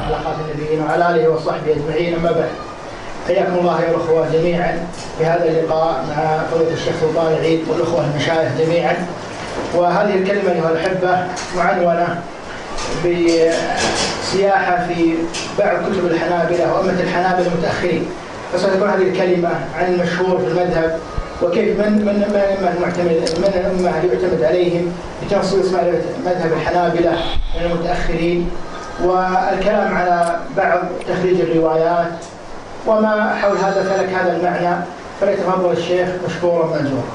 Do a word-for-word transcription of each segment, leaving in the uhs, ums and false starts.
حلقات النبيين وعلى آله وصحبه أجمعين. أما بعد، حياكم الله يا الأخوة جميعا في هذا اللقاء مع فضيلة الشيخ سلطان العيد والأخوة المشايخ جميعا. وهذه الكلمة أيها الأحبة معنونة بسياحة في بعض كتب الحنابلة وأمة الحنابلة المتأخرين، فستكون هذه الكلمة عن المشهور في المذهب وكيف من من من المعتمد من الأمة اللي يعتمد عليهم لتنصيص مذهب الحنابلة من المتأخرين، والكلام على بعض تخريج الروايات وما حول هذا فلك هذا المعنى. فليتفضل الشيخ مشكورا مأجورا.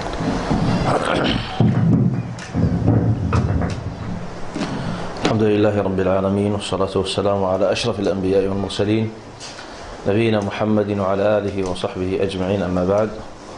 الحمد لله رب العالمين، والصلاة والسلام على أشرف الأنبياء والمرسلين نبينا محمد وعلى آله وصحبه أجمعين. أما بعد،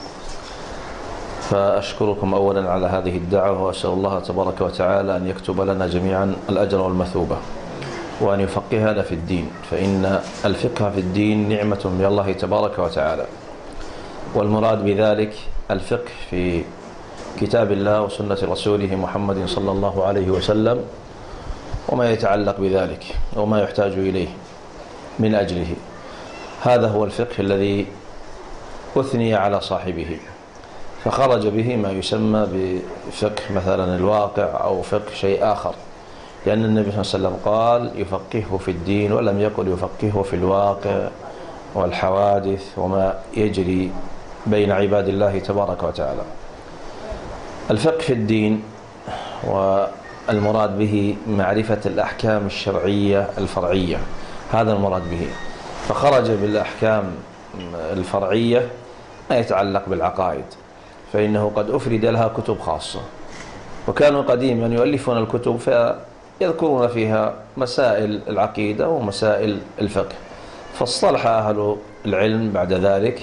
فأشكركم أولا على هذه الدعوة، وأسأل الله تبارك وتعالى أن يكتب لنا جميعا الأجر والمثوبة، وأن يفقهنا في الدين، فإن الفقه في الدين نعمة من الله تبارك وتعالى، والمراد بذلك الفقه في كتاب الله وسنة رسوله محمد صلى الله عليه وسلم وما يتعلق بذلك وما يحتاج إليه من أجله. هذا هو الفقه الذي أثني على صاحبه، فخرج به ما يسمى بفقه مثلا الواقع أو فقه شيء آخر، لأن النبي صلى الله عليه وسلم قال يفقهه في الدين، ولم يقل يفقهه في الواقع والحوادث وما يجري بين عباد الله تبارك وتعالى. الفقه في الدين والمراد به معرفة الأحكام الشرعية الفرعية، هذا المراد به. فخرج بالأحكام الفرعية ما يتعلق بالعقائد، فإنه قد أفرد لها كتب خاصة، وكانوا قديما يؤلفون الكتب فيذكرون فيها مسائل العقيدة ومسائل الفقه. فاصطلح أهل العلم بعد ذلك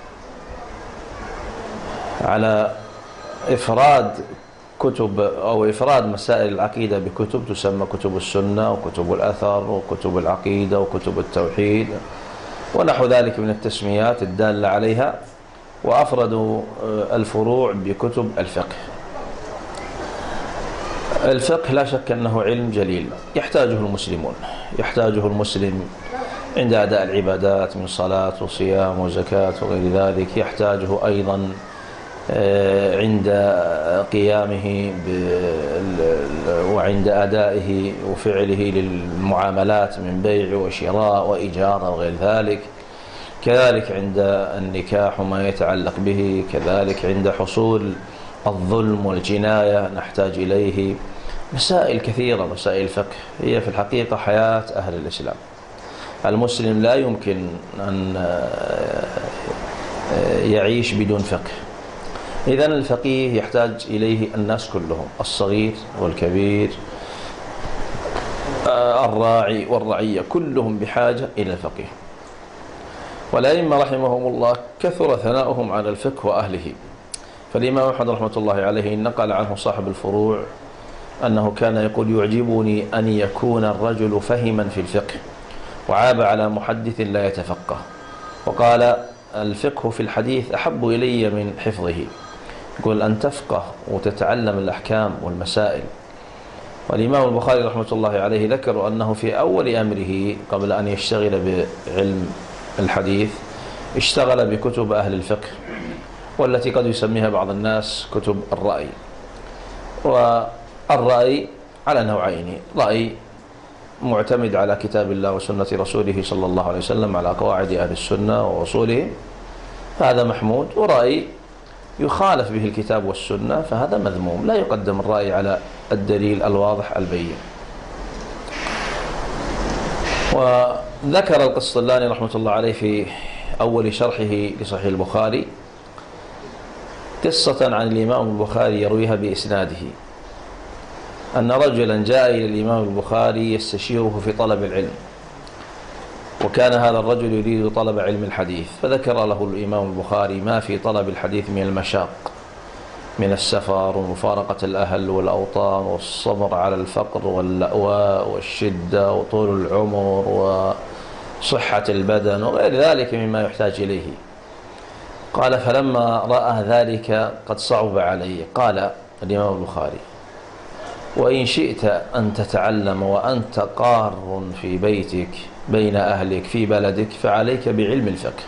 على إفراد كتب أو إفراد مسائل العقيدة بكتب تسمى كتب السنة وكتب الأثر وكتب العقيدة وكتب التوحيد ونحو ذلك من التسميات الدالة عليها، وأفردوا الفروع بكتب الفقه. الفقه لا شك أنه علم جليل يحتاجه المسلمون، يحتاجه المسلم عند أداء العبادات من صلاة وصيام وزكاة وغير ذلك، يحتاجه أيضا عند قيامه وعند أدائه وفعله للمعاملات من بيع وشراء وإجارة وغير ذلك، كذلك عند النكاح وما يتعلق به، كذلك عند حصول الظلم والجناية نحتاج إليه. مسائل كثيرة، مسائل الفقه هي في الحقيقة حياة أهل الإسلام. المسلم لا يمكن أن يعيش بدون فقه. إذن الفقيه يحتاج إليه الناس كلهم، الصغير والكبير، الراعي والرعية، كلهم بحاجة إلى الفقيه. والأئمة رحمهم الله كثر ثناؤهم على الفقه وأهله. فالإمام أحمد رحمة الله عليه نقل عنه صاحب الفروع أنه كان يقول يعجبني أن يكون الرجل فهما في الفقه، وعاب على محدث لا يتفقه، وقال الفقه في الحديث أحب إلي من حفظه. يقول أن تفقه وتتعلم الأحكام والمسائل. والإمام البخاري رحمة الله عليه ذكر أنه في أول أمره قبل أن يشتغل بعلم الحديث اشتغل بكتب أهل الفقه، والتي قد يسميها بعض الناس كتب الرأي. والرأي على نوعين: رأي معتمد على كتاب الله وسنة رسوله صلى الله عليه وسلم على قواعد أهل السنة وأصولهم، فهذا محمود، ورأي يخالف به الكتاب والسنة فهذا مذموم. لا يقدم الرأي على الدليل الواضح البين. وذكر القسطلاني رحمة الله عليه في أول شرحه لصحيح البخاري قصة عن الإمام البخاري يرويها بإسناده، أن رجلا جاء إلى الإمام البخاري يستشيره في طلب العلم، وكان هذا الرجل يريد طلب علم الحديث، فذكر له الإمام البخاري ما في طلب الحديث من المشاق، من السفر ومفارقة الأهل والأوطان والصبر على الفقر واللأواء والشدة وطول العمر وصحة البدن وغير ذلك مما يحتاج إليه. قال فلما رأى ذلك قد صعب عليه، قال الإمام البخاري وإن شئت أن تتعلم وأنت قار في بيتك بين أهلك في بلدك فعليك بعلم الفقه،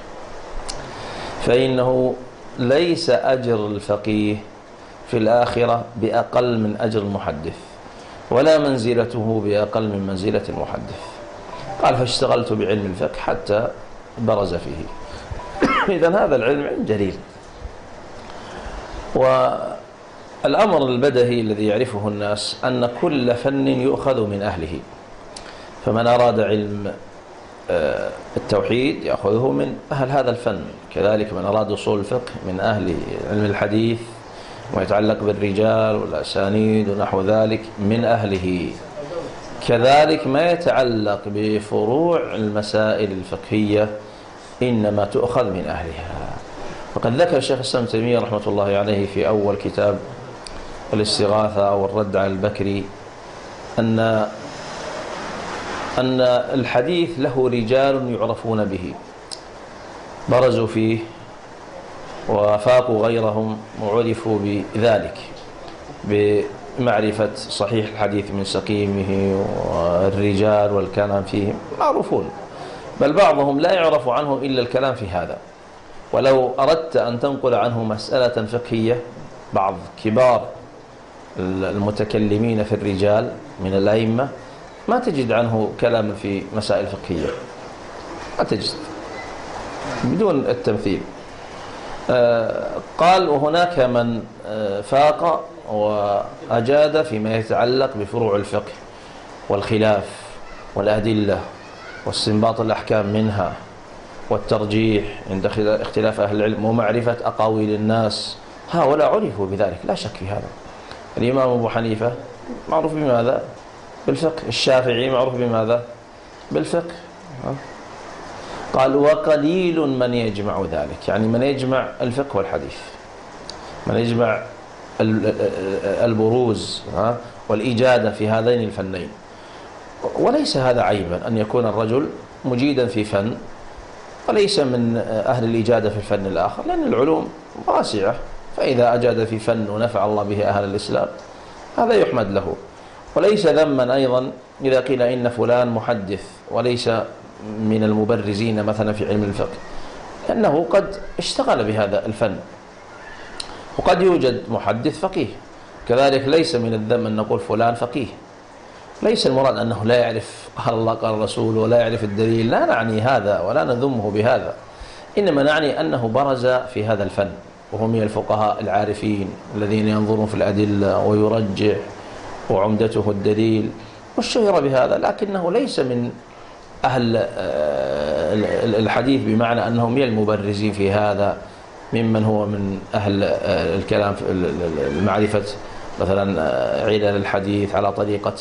فإنه ليس أجر الفقيه في الآخرة بأقل من أجر المحدث، ولا منزلته بأقل من منزلة المحدث. قال فاشتغلت بعلم الفقه حتى برز فيه. إذن هذا العلم علم جليل. والأمر البدهي الذي يعرفه الناس أن كل فن يؤخذ من أهله، فمن أراد علم التوحيد يأخذه من أهل هذا الفن، كذلك من أراد أصول الفقه من أهل علم الحديث وما يتعلق بالرجال والأسانيد ونحو ذلك من أهله، كذلك ما يتعلق بفروع المسائل الفقهية إنما تؤخذ من أهلها. وقد ذكر الشيخ الإسلام ابن تيمية رحمة الله عليه في أول كتاب الاستغاثة أو الرد على البكري أن أن الحديث له رجال يعرفون به برزوا فيه وفاقوا غيرهم وعرفوا بذلك بمعرفة صحيح الحديث من سقيمه، والرجال والكلام فيهم معروفون، بل بعضهم لا يعرف عنه إلا الكلام في هذا. ولو أردت أن تنقل عنه مسألة فقهية بعض كبار المتكلمين في الرجال من الأئمة ما تجد عنه كلام في مسائل فقهية، ما تجد بدون التمثيل. آه قال وهناك من آه فاق وأجاد فيما يتعلق بفروع الفقه والخلاف والأدلة واستنباط الأحكام منها والترجيح عند اختلاف أهل العلم ومعرفة أقاويل الناس، هؤلاء عرفوا بذلك لا شك في هذا. الإمام أبو حنيفة معروف بماذا؟ بالفقه. الشافعي معروف بماذا؟ بالفقه. قال وقليل من يجمع ذلك، يعني من يجمع الفقه والحديث، من يجمع البروز والإجادة في هذين الفنين. وليس هذا عيبا أن يكون الرجل مجيدا في فن وليس من أهل الإجادة في الفن الآخر، لأن العلوم واسعة، فإذا أجاد في فن ونفع الله به أهل الإسلام هذا يحمد له. وليس ذما أيضا إذا قيل إن فلان محدث وليس من المبرزين مثلا في علم الفقه، لأنه قد اشتغل بهذا الفن. وقد يوجد محدث فقيه كذلك، ليس من الذم أن نقول فلان فقيه، ليس المراد أنه لا يعرف قال الله قال الرسول ولا يعرف الدليل، لا نعني هذا ولا نذمه بهذا، إنما نعني أنه برز في هذا الفن، وهم من الفقهاء العارفين الذين ينظرون في الأدلة ويرجح وعمدته الدليل والشهر بهذا، لكنه ليس من أهل الحديث بمعنى أنهم من المبرزين في هذا، ممن هو من أهل الكلام في المعرفة مثلا علل الحديث على طريقة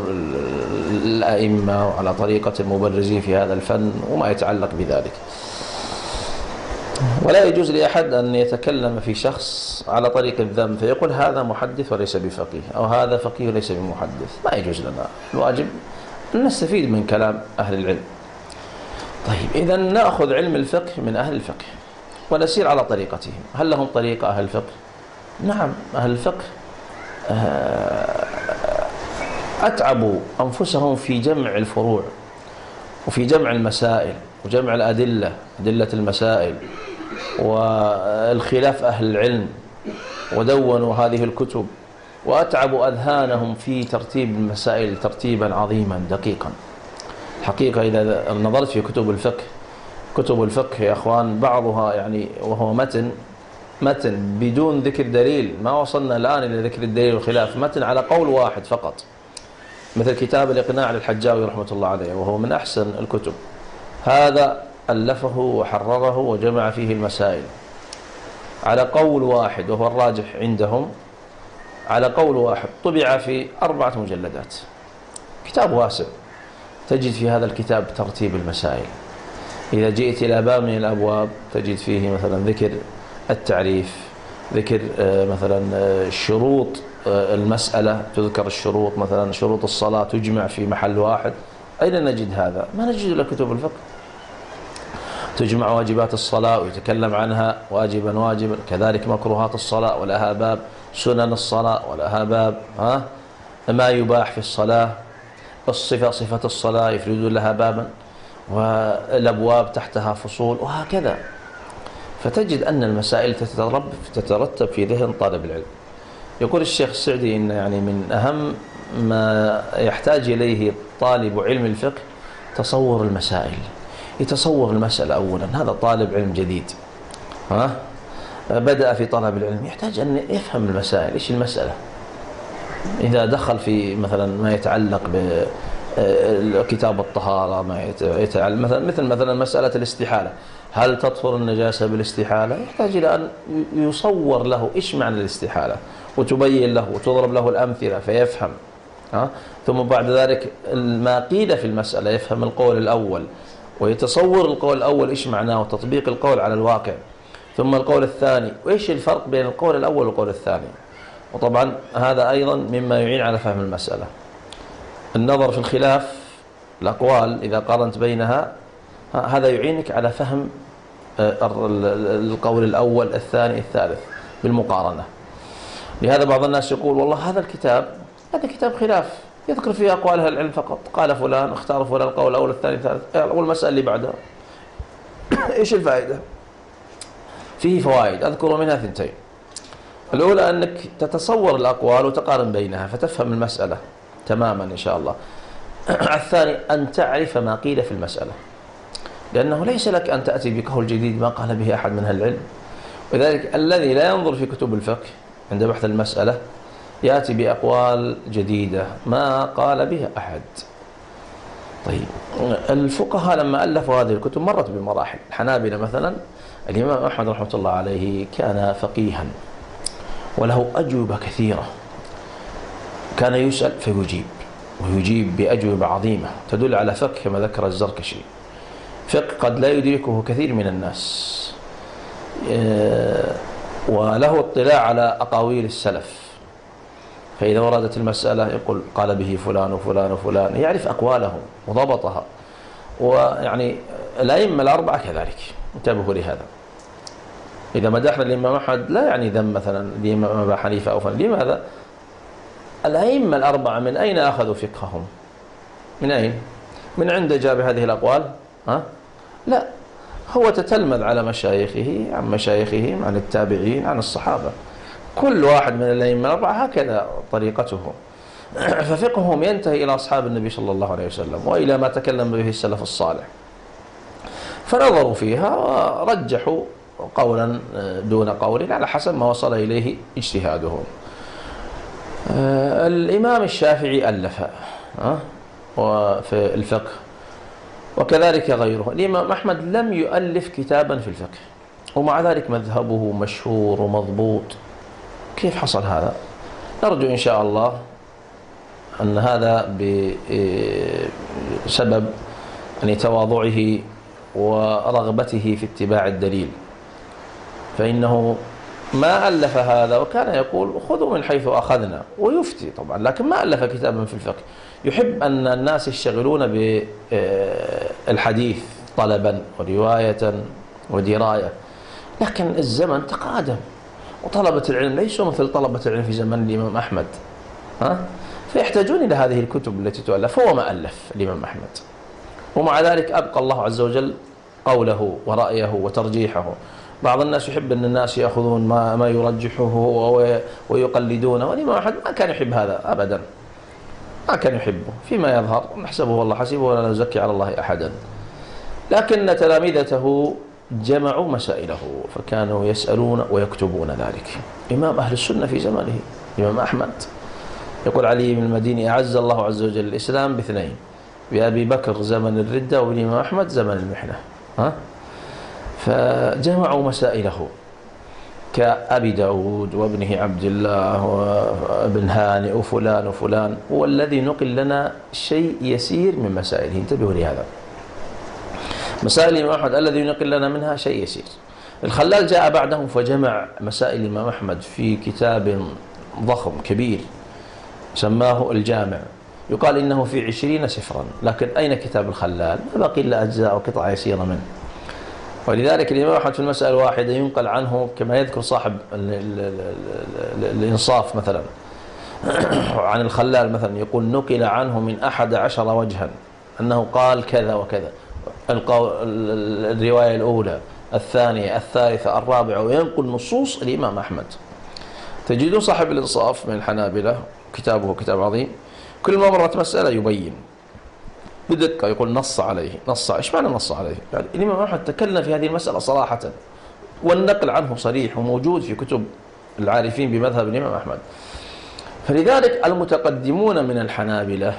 الأئمة وعلى طريقة المبرزين في هذا الفن وما يتعلق بذلك. ولا يجوز لأحد أن يتكلم في شخص على طريق الذم فيقول هذا محدث وليس بفقيه، أو هذا فقيه وليس بمحدث، ما يجوز لنا. الواجب أن نستفيد من كلام أهل العلم. طيب إذا نأخذ علم الفقه من أهل الفقه ونسير على طريقتهم. هل لهم طريقة أهل الفقه؟ نعم، أهل الفقه أتعبوا أنفسهم في جمع الفروع وفي جمع المسائل وجمع الأدلة، أدلة المسائل والخلاف أهل العلم، ودونوا هذه الكتب، وأتعبوا أذهانهم في ترتيب المسائل ترتيبا عظيما دقيقا. حقيقة إذا نظرت في كتب الفقه، كتب الفقه يا أخوان بعضها يعني وهو متن متن بدون ذكر دليل، ما وصلنا الآن إلى ذكر الدليل والخلاف، متن على قول واحد فقط، مثل كتاب الإقناع للحجاوي رحمة الله عليه، وهو من أحسن الكتب. هذا ألفه وحرره وجمع فيه المسائل على قول واحد، وهو الراجح عندهم، على قول واحد، طبع في أربعة مجلدات، كتاب واسع. تجد في هذا الكتاب ترتيب المسائل. إذا جئت إلى باب من الأبواب تجد فيه مثلا ذكر التعريف، ذكر مثلا شروط المسألة، تذكر الشروط، مثلا شروط الصلاة تجمع في محل واحد. أين نجد هذا؟ ما نجد إلا كتب الفقه. تجمع واجبات الصلاة ويتكلم عنها واجبا واجبا، كذلك مكروهات الصلاة ولها باب، سنن الصلاة ولها باب، ها ما يباح في الصلاة، الصفة صفة الصلاة يفردون لها بابا، والأبواب تحتها فصول، وهكذا. فتجد أن المسائل تترتب في ذهن طالب العلم. يقول الشيخ السعدي إن يعني من أهم ما يحتاج إليه طالب علم الفقه تصور المسائل، يتصور المسألة أولا. هذا طالب علم جديد ها بدأ في طلب العلم، يحتاج أن يفهم المسائل. إيش المسألة؟ إذا دخل في مثلا ما يتعلق بكتاب الطهارة، ما يتعلق مثلا مثل مثلا مسألة الاستحالة، هل تطهر النجاسة بالاستحالة؟ يحتاج إلى أن يصور له إيش معنى الاستحالة، وتبين له وتضرب له الأمثلة فيفهم. ها؟ ثم بعد ذلك ما قيل في المسألة يفهم القول الأول، ويتصور القول الأول إيش معناه، وتطبيق القول على الواقع. ثم القول الثاني، وإيش الفرق بين القول الأول والقول الثاني. وطبعا هذا أيضا مما يعين على فهم المسألة. النظر في الخلاف الأقوال إذا قارنت بينها، هذا يعينك على فهم القول الأول الثاني الثالث بالمقارنة. لهذا بعض الناس يقول والله هذا الكتاب هذا كتاب خلاف، يذكر فيه أقوال أهل العلم فقط، قال فلان اختار فلان القول الأول الثاني الثالث، والمسألة اللي بعدها إيش الفائدة؟ فيه فوائد أذكر منها ثنتين. الأولى أنك تتصور الأقوال وتقارن بينها فتفهم المسألة تماما إن شاء الله. الثاني أن تعرف ما قيل في المسألة، لأنه ليس لك أن تأتي بقول جديد ما قال به أحد من أهل العلم. ولذلك الذي لا ينظر في كتب الفقه عند بحث المسألة يأتي بأقوال جديدة ما قال بها أحد. طيب الفقهاء لما ألفوا هذه الكتب مرت بمراحل. الحنابلة مثلا الإمام أحمد رحمة الله عليه كان فقيها وله أجوبة كثيرة، كان يسأل فيجيب، ويجيب بأجوبة عظيمة تدل على فقه كما ذكر الزركشي، فقه قد لا يدركه كثير من الناس، وله اطلاع على أقاويل السلف. فإذا وردت المسألة يقول قال به فلان وفلان وفلان، يعرف أقوالهم وضبطها. ويعني الأئمة الأربعة كذلك، انتبهوا لهذا. إذا مدحنا الإمام أحمد لا يعني ذم مثلا الإمام أبا حنيفة أو فلان. لماذا؟ الأئمة الأربعة من أين أخذوا فقههم؟ من أين؟ من عند جاب هذه الأقوال؟ ها؟ لا، هو تتلمذ على مشايخه، عن مشايخهم، عن التابعين، عن الصحابة. كل واحد من الأئمة الأربعة هكذا طريقته. ففقههم ينتهي إلى أصحاب النبي صلى الله عليه وسلم وإلى ما تكلم به السلف الصالح. فنظروا فيها ورجحوا قولا دون قول على حسب ما وصل إليه اجتهادهم. الإمام الشافعي ألف في الفقه وكذلك غيره. الإمام أحمد لم يؤلف كتابا في الفقه، ومع ذلك مذهبه مشهور ومضبوط. كيف حصل هذا؟ نرجو إن شاء الله أن هذا بسبب أن تواضعه ورغبته في اتباع الدليل، فإنه ما ألف هذا وكان يقول خذوا من حيث أخذنا، ويفتي طبعا، لكن ما ألف كتابا في الفقه. يحب أن الناس يشتغلون بالحديث طلبا ورواية ودراية، لكن الزمن تقادم وطلبة العلم ليسوا مثل طلبة العلم في زمن الإمام أحمد، ها؟ فيحتاجون إلى هذه الكتب التي تؤلف. هو ما ألف الإمام أحمد، ومع ذلك أبقى الله عز وجل قوله ورأيه وترجيحه. بعض الناس يحب أن الناس يأخذون ما, ما يرجحه ويقلدونه، والإمام أحمد ما كان يحب هذا أبدا، ما كان يحبه فيما يظهر، نحسبه والله حسيبه ولا نزكي على الله أحدا. لكن تلامذته جمعوا مسائله فكانوا يسألون ويكتبون ذلك. إمام أهل السنة في زمانه الإمام أحمد، يقول علي بن المديني أعز الله عز وجل الإسلام باثنين، بأبي بكر زمن الردة وبالإمام أحمد زمن المحنة. ها؟ فجمعوا مسائله كأبي داود وابنه عبد الله وابن هانئ وفلان وفلان. هو الذي نقل لنا شيء يسير من مسائله، انتبهوا لهذا. مسائل الإمام أحمد الذي ينقل لنا منها شيء يسير. الخلال جاء بعدهم فجمع مسائل الإمام أحمد في كتاب ضخم كبير سماه الجامع، يقال إنه في عشرين سفرا، لكن أين كتاب الخلال؟ ما بقي إلا أجزاء وقطع يسيرة منه. ولذلك الإمام أحمد في المسألة الواحدة ينقل عنه كما يذكر صاحب الإنصاف مثلا، عن الخلال مثلا يقول نقل عنه من أحد عشر وجها أنه قال كذا وكذا، الرواية الأولى الثانية الثالثة الرابعة، وينقل نصوص الإمام أحمد. تجدون صاحب الإنصاف من الحنابلة كتابه كتاب عظيم، كل ما مرت مسألة يبين بدقة، يقول نص عليه. نص إيش معنى نص عليه؟ يعني الإمام أحمد تكلم في هذه المسألة صراحة، والنقل عنه صريح وموجود في كتب العارفين بمذهب الإمام أحمد. فلذلك المتقدمون من الحنابلة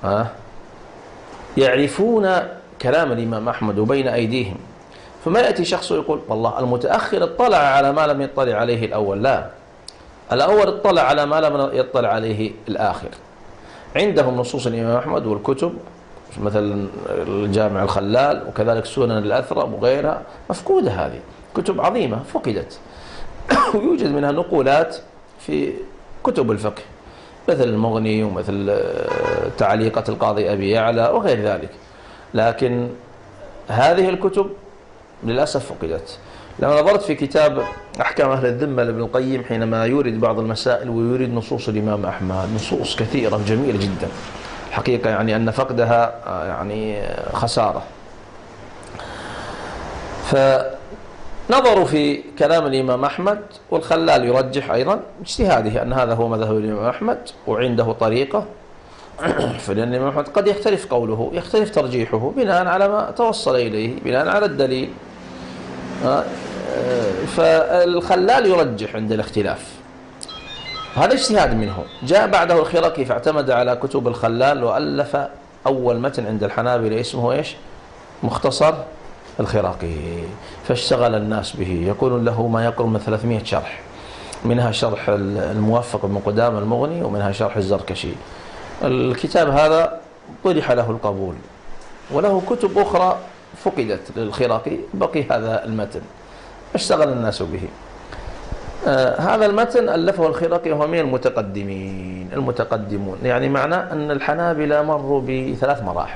يعرفون كلام الإمام أحمد وبين أيديهم، فما يأتي شخص يقول والله المتأخر اطلع على ما لم يطلع عليه الأول، لا، الأول اطلع على ما لم يطلع عليه الآخر. عندهم نصوص الإمام أحمد والكتب مثل الجامع الخلال وكذلك سنن الأثرم وغيرها مفقودة، هذه كتب عظيمة فقدت ويوجد منها نقولات في كتب الفقه مثل المغني ومثل تعليقة القاضي أبي يعلى وغير ذلك، لكن هذه الكتب للأسف فقدت. لما نظرت في كتاب أحكام أهل الذمة لابن القيم حينما يورد بعض المسائل ويورد نصوص الإمام أحمد، نصوص كثيرة جميلة جدا حقيقة، يعني أن فقدها يعني خسارة. فنظروا في كلام الإمام أحمد، والخلال يرجح أيضا اجتهاده أن هذا هو مذهب الإمام أحمد وعنده طريقة، فلأن الإمام أحمد قد يختلف قوله، يختلف ترجيحه بناء على ما توصل إليه، بناء على الدليل. فالخلال يرجح عند الاختلاف، هذا اجتهاد منه. جاء بعده الخرقي فاعتمد على كتب الخلال وألف أول متن عند الحنابلة اسمه إيش؟ مختصر الخرقي، فاشتغل الناس به، يقولون له ما يقرب من ثلاثمائة شرح، منها شرح الموفق بن قدامة المغني ومنها شرح الزركشي. الكتاب هذا طرح له القبول، وله كتب أخرى فقدت للخرقي، بقي هذا المتن اشتغل الناس به. آه هذا المتن ألفه الخرقي وهو من المتقدمين المتقدمون، يعني معنى أن الحنابلة مروا بثلاث مراحل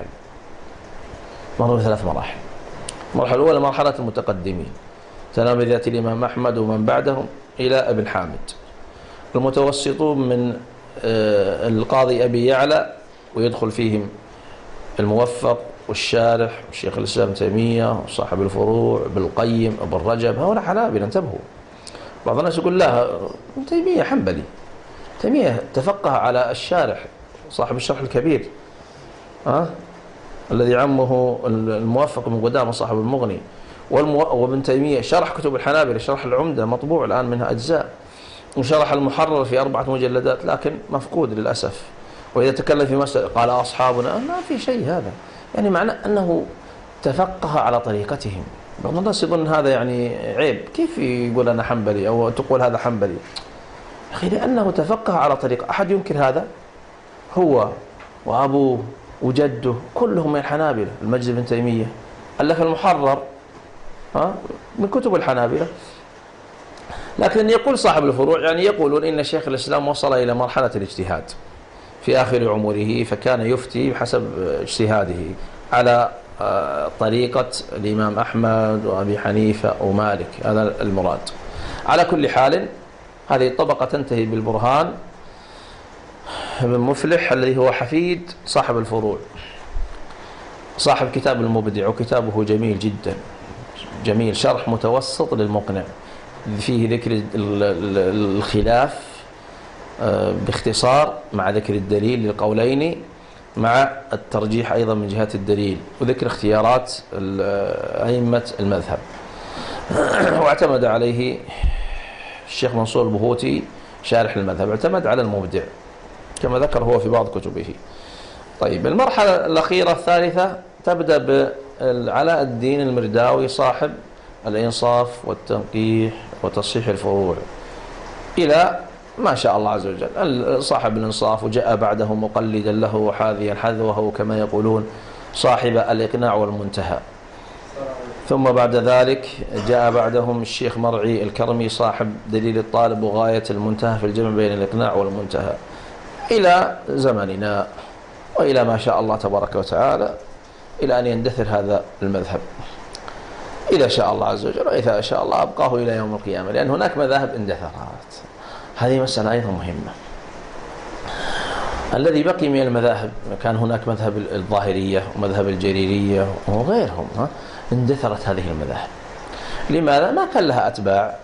مروا بثلاث مراحل المرحلة الأولى مرحلة المتقدمين تلامذة الإمام أحمد ومن بعدهم إلى ابن حامد. المتوسطون من آه القاضي أبي يعلى ويدخل فيهم الموفق والشارح والشيخ الإسلام تيمية وصاحب الفروع ابن القيم ابن رجب، هؤلاء حنابلة انتبهوا. بعض الناس يقول لا تيمية حنبلي، تيمية تفقه على الشارح صاحب الشرح الكبير أه؟ الذي عمه الموفق بن قدامة صاحب المغني، وابن تيمية شرح كتب الحنابلة، شرح العمدة مطبوع الآن منها أجزاء، وشرح المحرر في أربعة مجلدات لكن مفقود للأسف. وإذا تكلم في مسألة قال أصحابنا ما في شيء، هذا يعني معنى أنه تفقه على طريقتهم. بعض الناس يظن هذا يعني عيب، كيف يقول أنا حنبلي أو تقول هذا حنبلي؟ أخي لأنه تفقه على طريقة. أحد ينكر هذا؟ هو وأبوه وجده كلهم من الحنابلة. المجد بن تيمية ألف المحرر ها من كتب الحنابلة، لكن يقول صاحب الفروع يعني يقولون إن شيخ الإسلام وصل إلى مرحلة الاجتهاد في آخر عمره، فكان يفتي بحسب اجتهاده على طريقة الإمام أحمد وأبي حنيفة ومالك، هذا المراد. على كل حال هذه الطبقة تنتهي بالبرهان بن مفلح الذي هو حفيد صاحب الفروع، صاحب كتاب المبدع، وكتابه جميل جدا، جميل، شرح متوسط للمقنع فيه ذكر الخلاف باختصار مع ذكر الدليل للقولين مع الترجيح أيضا من جهة الدليل، وذكر اختيارات أئمة المذهب. واعتمد عليه الشيخ منصور البهوتي شارح المذهب، اعتمد على المبدع كما ذكر هو في بعض كتبه. طيب المرحلة الأخيرة الثالثة تبدأ بعلاء الدين المرداوي صاحب الإنصاف والتنقيح وتصحيح الفروع إلى ما شاء الله عز وجل صاحب الإنصاف، وجاء بعده مقلدا له وحاذيا حذوه كما يقولون صاحب الإقناع والمنتهى. ثم بعد ذلك جاء بعدهم الشيخ مرعي الكرمي صاحب دليل الطالب وغاية المنتهى في الجمع بين الإقناع والمنتهى، إلى زمننا وإلى ما شاء الله تبارك وتعالى إلى أن يندثر هذا المذهب إذا شاء الله عز وجل، وإذا شاء الله أبقاه إلى يوم القيامة، لأن هناك مذاهب اندثرت. هذه مسألة أيضا مهمة. الذي بقي من المذاهب كان هناك مذهب الظاهرية ومذهب الجريرية وغيرهم، ها اندثرت هذه المذاهب. لماذا؟ ما كان لها أتباع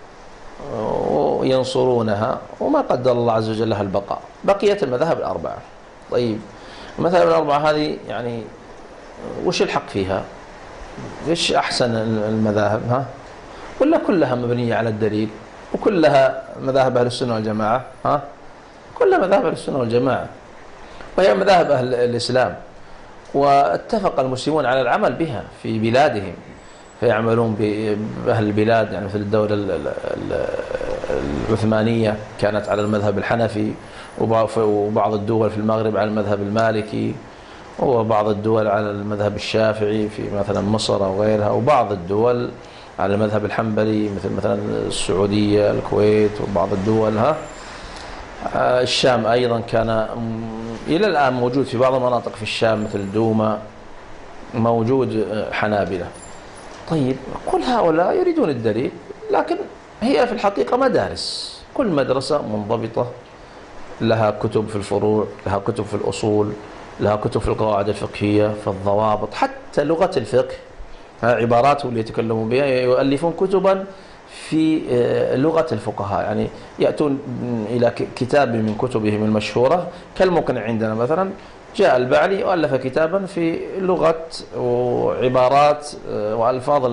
وينصرونها وما قدر الله عز وجل لها البقاء. بقيت المذاهب الأربعة. طيب المذاهب الأربعة هذه يعني وش الحق فيها؟ إيش أحسن المذاهب؟ ها ولا كلها مبنية على الدليل وكلها مذاهب أهل السنة والجماعة؟ ها كلها مذاهب أهل السنة والجماعة، وهي مذاهب أهل الإسلام، واتفق المسلمون على العمل بها في بلادهم، فيعملون بأهل البلاد. يعني مثل الدولة العثمانية كانت على المذهب الحنفي، وبعض الدول في المغرب على المذهب المالكي، وبعض الدول على المذهب الشافعي في مثلا مصر أو غيرها، وبعض الدول على المذهب الحنبلي مثل مثلا السعودية، الكويت، وبعض الدول ها الشام أيضا كان إلى الآن موجود في بعض المناطق في الشام مثل دوما موجود حنابلة. طيب كل هؤلاء يريدون الدليل، لكن هي في الحقيقة مدارس، كل مدرسة منضبطة، لها كتب في الفروع، لها كتب في الأصول، لها كتب في القواعد الفقهية، في الضوابط، حتى لغة الفقه عباراتهم اللي يتكلمون بها يؤلفون كتبا في لغة الفقهاء. يعني يأتون إلى كتاب من كتبهم المشهورة كالمقنع عندنا مثلا، جاء البعلي وألف كتابا في لغة وعبارات وألفاظ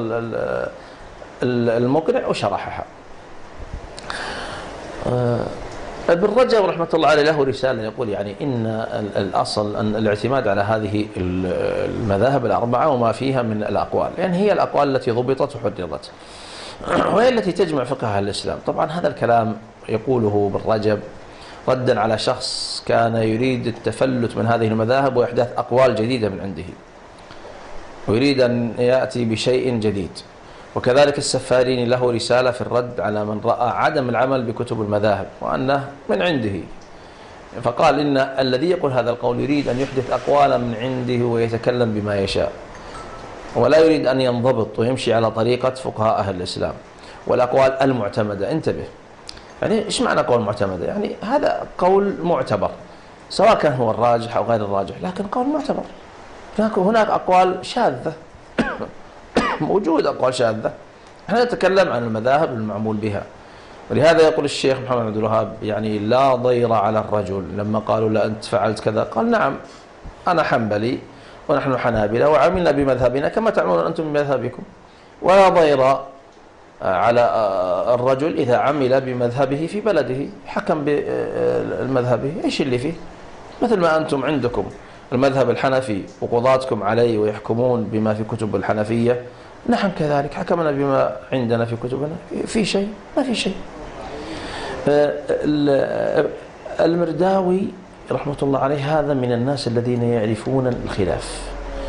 المقنع وشرحها. ابن رجب رحمة الله عليه له رسالة يقول يعني إن الأصل أن الاعتماد على هذه المذاهب الأربعة وما فيها من الأقوال، يعني هي الأقوال التي ضبطت وحررت، وهي التي تجمع فقه الإسلام. طبعا هذا الكلام يقوله ابن رجب ردا على شخص كان يريد التفلت من هذه المذاهب وإحداث أقوال جديدة من عنده، ويريد أن يأتي بشيء جديد. وكذلك السفاريني له رسالة في الرد على من رأى عدم العمل بكتب المذاهب وأنه من عنده، فقال إن الذي يقول هذا القول يريد أن يحدث أقوالا من عنده ويتكلم بما يشاء، ولا يريد أن ينضبط ويمشي على طريقة فقهاء أهل الإسلام والأقوال المعتمدة. انتبه، يعني إيش معنى قول معتمدة؟ يعني هذا قول معتبر سواء كان هو الراجح أو غير الراجح، لكن قول معتبر. هناك هناك أقوال شاذة موجود أقوال شاذة، احنا نتكلم عن المذاهب المعمول بها. ولهذا يقول الشيخ محمد عبد الوهاب يعني لا ضير على الرجل لما قالوا لا أنت فعلت كذا، قال نعم أنا حنبلي ونحن حنابلة وعملنا بمذهبنا كما تعملون أنتم بمذهبكم، ولا ضير على الرجل إذا عمل بمذهبه في بلده، حكم بمذهبه، إيش اللي فيه؟ مثل ما أنتم عندكم المذهب الحنفي وقضاتكم عليه ويحكمون بما في كتب الحنفية، نحن كذلك حكمنا بما عندنا في كتبنا. في شيء؟ ما في شيء. المرداوي رحمة الله عليه هذا من الناس الذين يعرفون الخلاف،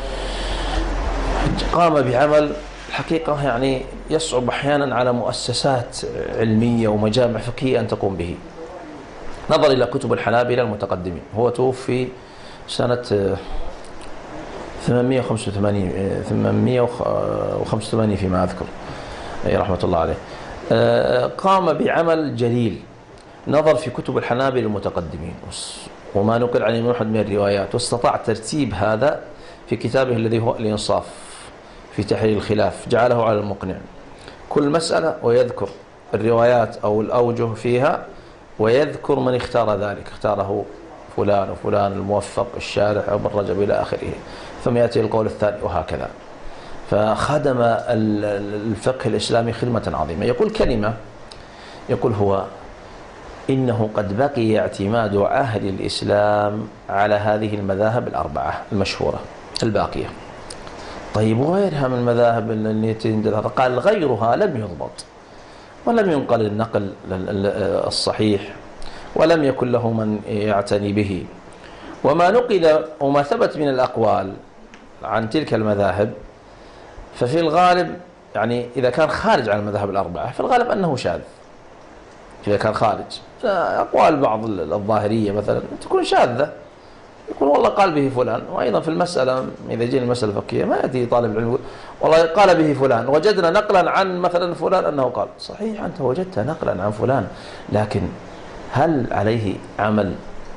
قام بعمل الحقيقة يعني يصعب أحيانا على مؤسسات علمية ومجامع فقهية أن تقوم به. نظر إلى كتب الحنابلة المتقدمين، هو توفي سنة ثمانمئة وخمسة وثمانين فيما أذكر رحمة الله عليه. قام بعمل جليل، نظر في كتب الحنابلة المتقدمين وما نقل عن ابن أحمد من الروايات، واستطاع ترتيب هذا في كتابه الذي هو الإنصاف في تحرير الخلاف، جعله على المقنع كل مسألة ويذكر الروايات أو الأوجه فيها ويذكر من اختار ذلك، اختاره فلان وفلان الموفق الشارح أو ابن رجب إلى آخره، ثم يأتي القول الثاني وهكذا. فخدم الفقه الإسلامي خدمة عظيمة. يقول كلمة، يقول هو إنه قد بقي اعتماد أهل الإسلام على هذه المذاهب الأربعة المشهورة الباقية. طيب وغيرها من المذاهب التي قال غيرها لم يضبط ولم ينقل النقل الصحيح ولم يكن له من يعتني به، وما نقل وما ثبت من الأقوال عن تلك المذاهب ففي الغالب يعني إذا كان خارج عن المذاهب الأربعة في الغالب أنه شاذ. إذا كان خارج أقوال بعض الظاهرية مثلا تكون شاذة، يقول والله قال به فلان. وأيضا في المسألة إذا جينا المسألة الفقهية ما يأتي طالب العلم يقول والله قال به فلان، وجدنا نقلا عن مثلا فلان أنه قال. صحيح أنت وجدت نقلا عن فلان، لكن هل عليه عمل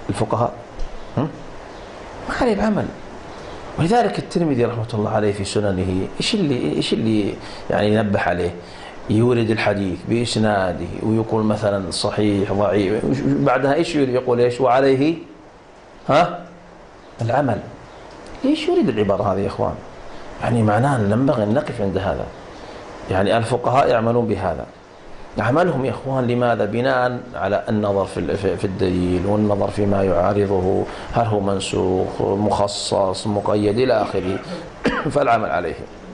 الفقهاء؟ ما عليه بعمل. ولذلك الترمذي رحمة الله عليه في سننه إيش اللي إيش اللي يعني ينبه عليه؟ يورد الحديث بإسناده ويقول مثلا صحيح ضعيف، بعدها إيش يقول إيش وعليه ها العمل. ليش يريد العبارة هذه يا إخوان؟ يعني معناه أن ينبغي أن نقف عند هذا. يعني الفقهاء يعملون بهذا، عملهم يا إخوان لماذا؟ بناء على النظر في الدليل والنظر فيما يعارضه، هل هو منسوخ مخصص مقيد إلى آخره، فالعمل عليه.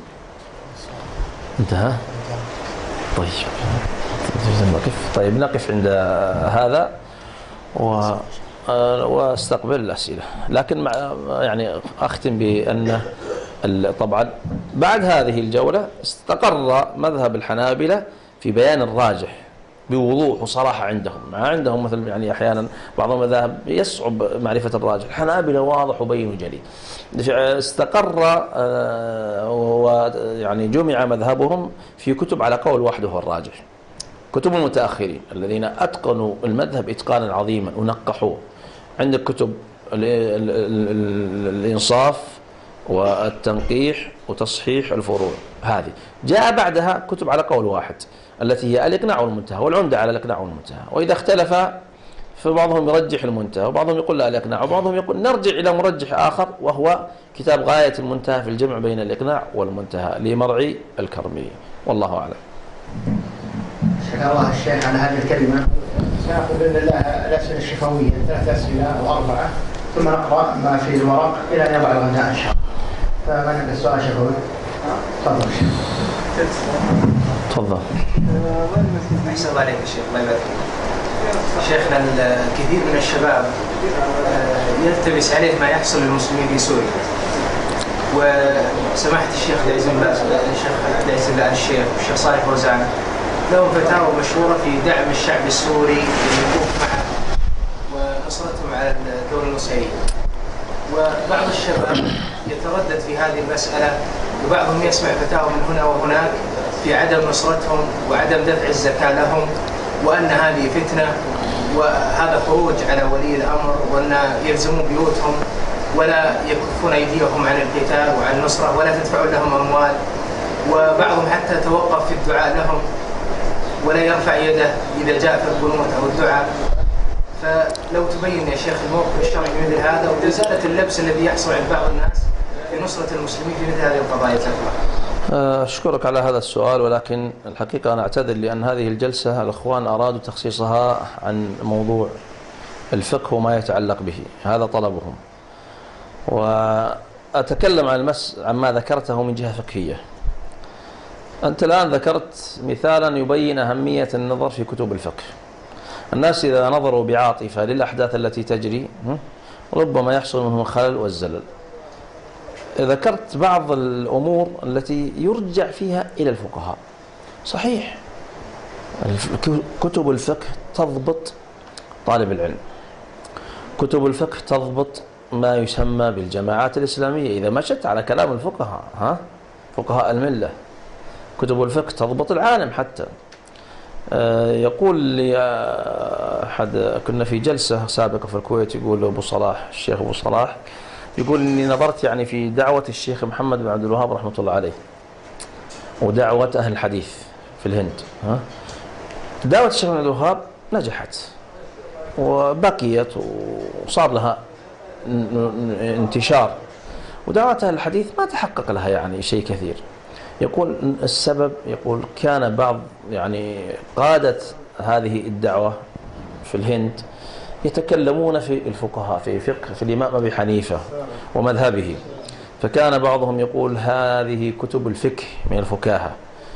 انتهى؟ طيب نقف طيب نقف عند هذا و واستقبل الأسئلة. لكن مع يعني أختم بأن طبعا بعد هذه الجولة استقر مذهب الحنابلة في بيان الراجح بوضوح وصراحة عندهم. ما عندهم مثل يعني أحيانا بعض المذاهب يصعب معرفة الراجح، الحنابلة واضح وبين وجلي. استقر ويعني جمع مذهبهم في كتب على قول واحد هو الراجح. كتب المتأخرين الذين أتقنوا المذهب إتقانا عظيما ونقحوه، عندك كتب الإنصاف والتنقيح وتصحيح الفروع، هذه جاء بعدها كتب على قول واحد التي هي الإقناع والمنتهى والعمدة على الإقناع والمنتهى. وإذا اختلف فبعضهم يرجح المنتهى وبعضهم يقول لا الإقناع وبعضهم يقول نرجع إلى مرجح آخر وهو كتاب غاية المنتهى في الجمع بين الإقناع والمنتهى لمرعي الكرمي. والله أعلم. شكر الله الشيخ على هذه الكلمة. سنأخذ بإذن الله الأسئلة الشفوية ثلاث أسئلة أو أربعة، ثم نقرأ ما في الورق إلى أن يضع الغداء إن شاء الله. فمن عنده سؤال شفوي تفضل. تفضل. أحسن الله عليك يا شيخ، الله يبارك فيك. شيخنا الكثير من الشباب يلتبس عليه ما يحصل للمسلمين في سوريا، وسماحة الشيخ عبد العزيز الشيخ عبد العزيز الشيخ والشيخ صالح فوزان لهم فتاوى مشهورة في دعم الشعب السوري للوقوف معه ونصرتهم على الدولة النصيرية. وبعض الشباب يتردد في هذه المسألة، وبعضهم يسمع فتاوى من هنا وهناك في عدم نصرتهم وعدم دفع الزكاة لهم، وأن هذه فتنة وهذا خروج على ولي الأمر، وأن يلزمون بيوتهم ولا يكفون أيديهم عن القتال وعن النصرة ولا تدفعون لهم أموال. وبعضهم حتى توقف في الدعاء لهم ولا يرفع يده إذا جاء في القنوت أو الدعاء. فلو تبين يا شيخ الموقف الشرعي في مثل هذا وإزالة اللبس الذي يحصل عند بعض الناس في نصرة المسلمين في مثل هذه القضايا. أشكرك على هذا السؤال، ولكن الحقيقة أنا أعتذر لأن هذه الجلسة الأخوان أرادوا تخصيصها عن موضوع الفقه وما يتعلق به، هذا طلبهم. وأتكلم عن المس عن ما ذكرته من جهة فقهية. أنت الآن ذكرت مثالا يبين أهمية النظر في كتب الفقه. الناس إذا نظروا بعاطفة للأحداث التي تجري ربما يحصل منهم الخلل والزلل. ذكرت بعض الأمور التي يرجع فيها إلى الفقهاء. صحيح كتب الفقه تضبط طالب العلم، كتب الفقه تضبط ما يسمى بالجماعات الإسلامية إذا مشت على كلام الفقهاء، ها فقهاء الملة. كتب الفقه تضبط العالم حتى. يقول لي أحد، كنا في جلسة سابقة في الكويت، يقول له أبو صلاح الشيخ أبو صلاح يقول إني نظرت يعني في دعوة الشيخ محمد بن عبد الوهاب رحمة الله عليه ودعوة أهل الحديث في الهند. ها دعوة الشيخ محمد بن عبد الوهاب نجحت وبقيت وصار لها انتشار، ودعوة أهل الحديث ما تحقق لها يعني شيء كثير. يقول السبب، يقول كان بعض يعني قادة هذه الدعوة في الهند يتكلمون في الفقهاء في فقه في الإمام أبي حنيفة ومذهبه، فكان بعضهم يقول هذه كتب الفقه من الفكاهة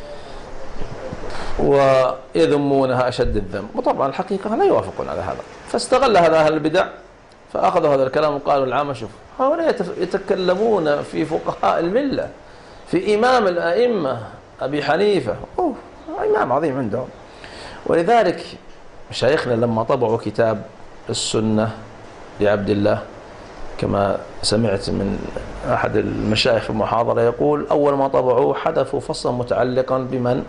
ويذمونها أشد الذم، وطبعا الحقيقة لا يوافقون على هذا. فاستغل هذا أهل البدع فأخذوا هذا الكلام وقالوا العامة شوف هؤلاء يتكلمون في فقهاء الملة، في إمام الأئمة أبي حنيفة، أوه إمام عظيم عندهم. ولذلك مشايخنا لما طبعوا كتاب السنة لعبد الله، كما سمعت من أحد المشايخ في المحاضرة يقول أول ما طبعوه حذفوا فصلا متعلقا بمن؟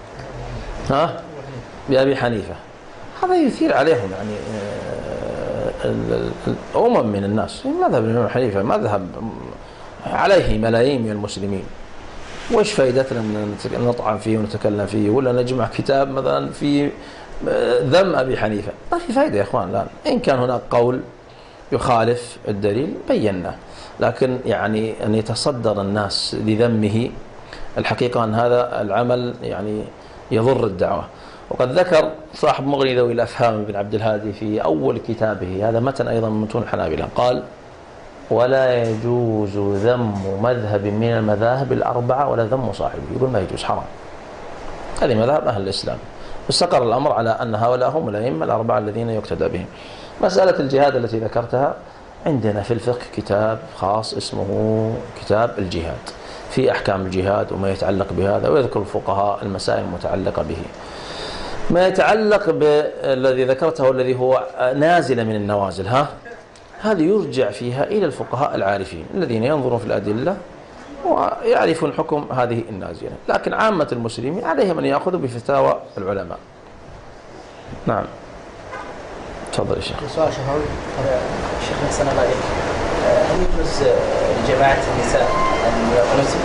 ها؟ بأبي حنيفة. هذا يثير عليهم يعني الأمم من الناس. مذهب الإمام حنيفة مذهب عليه ملايين من المسلمين، وش فائدتنا أن نطعن فيه ونتكلم فيه ولا نجمع كتاب مثلا في ذم أبي حنيفة؟ ما في فائدة يا إخوان. الآن إن كان هناك قول يخالف الدليل بيناه، لكن يعني أن يتصدر الناس لذمه الحقيقة أن هذا العمل يعني يضر الدعوة. وقد ذكر صاحب مغني ذوي الأفهام بن عبد الهادي في أول كتابه، هذا متن أيضا من متون الحنابلة، قال: ولا يجوز ذم مذهب من المذاهب الأربعة ولا ذم صاحبه. يقول ما يجوز، حرام. هذه مذهب أهل الإسلام. واستقر الأمر على أن هؤلاء هم الأئمة الأربعة الذين يقتدى بهم. مسألة الجهاد التي ذكرتها، عندنا في الفقه كتاب خاص اسمه كتاب الجهاد في أحكام الجهاد وما يتعلق بهذا، ويذكر الفقهاء المسائل المتعلقة به. ما يتعلق بالذي ذكرته والذي هو نازل من النوازل، ها هذه يرجع فيها إلى الفقهاء العارفين الذين ينظرون في الأدلة ويعرفون حكم هذه النازلة، لكن عامة المسلمين عليهم أن يأخذوا بفتاوى العلماء. نعم، تفضل يا شيخ. سؤال شهوي. شيخ حسن الله عليك، هل يجوز لجماعة النساء أن يقنطوا؟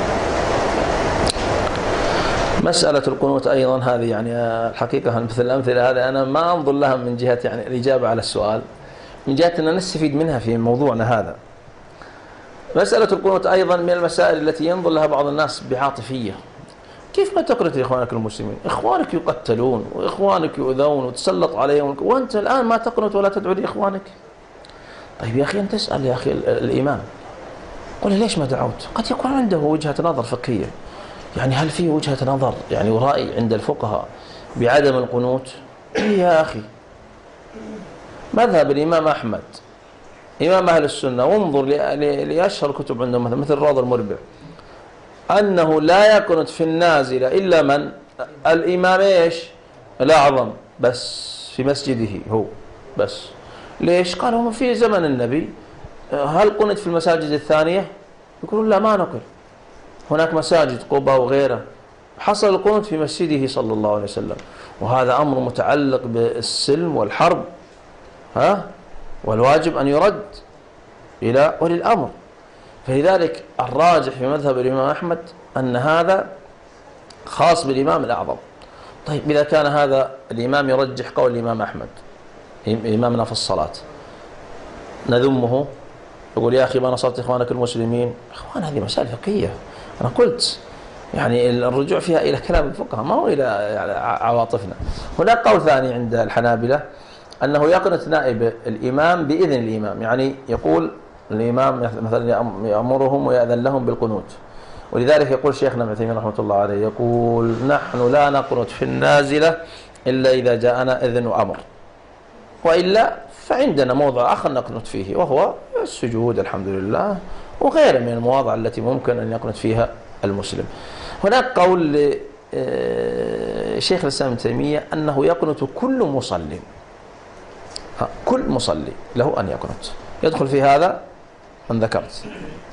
مسألة القنوت أيضا هذه يعني الحقيقة مثل الأمثلة هذه أنا ما أنظر لها من جهة يعني الإجابة على السؤال، من جهة أن نستفيد منها في موضوعنا هذا. مسألة القنوت أيضا من المسائل التي ينظر لها بعض الناس بعاطفية. كيف ما تقنط لإخوانك المسلمين؟ إخوانك يقتلون وإخوانك يؤذون وتسلط عليهم، وأنت الآن ما تقنط ولا تدعو لإخوانك؟ طيب يا أخي أنت تسأل يا أخي الإمام، قل ليش ما دعوت؟ قد يكون عنده وجهة نظر فقهية، يعني هل في وجهة نظر يعني ورأي عند الفقهاء بعدم القنوت؟ يا أخي مذهب الإمام أحمد إمام أهل السنة، وانظر لأشهر كتب عندهم مثل مثل الروض المربع، أنه لا يقنط في النازلة إلا من؟ الإمام إيش؟ الأعظم، بس في مسجده هو بس. ليش؟ قالوا في زمن النبي هل قنط في المساجد الثانية؟ يقولون لا، ما نقل، هناك مساجد قباء وغيره حصل القنوت في مسجده صلى الله عليه وسلم، وهذا أمر متعلق بالسلم والحرب، ها، والواجب أن يرد إلى أولي الأمر. فلذلك الراجح في مذهب الإمام أحمد أن هذا خاص بالإمام الأعظم. طيب إذا كان هذا الإمام يرجح قول الإمام أحمد إمامنا في الصلاة، نذمه؟ يقول يا أخي ما نصرت إخوانك المسلمين؟ إخوان هذه مسائل فقهية، أنا قلت يعني الرجوع فيها إلى كلام الفقهاء ما هو إلى عواطفنا. هناك قول ثاني عند الحنابلة أنه يقنط نائب الإمام بإذن الإمام، يعني يقول الإمام مثلا يأمرهم ويأذن لهم بالقنوت. ولذلك يقول شيخنا ابن عثيمين رحمة الله عليه، يقول نحن لا نقنط في النازلة إلا إذا جاءنا إذن وأمر، وإلا فعندنا موضع آخر نقنط فيه وهو السجود الحمد لله، وغيره من المواضع التي ممكن أن يقنط فيها المسلم. هناك قول شيخ الإسلام ابن تيمية أنه يقنط كل مصلي، كل مصلي له أن يقنط، يدخل في هذا من ذكرت.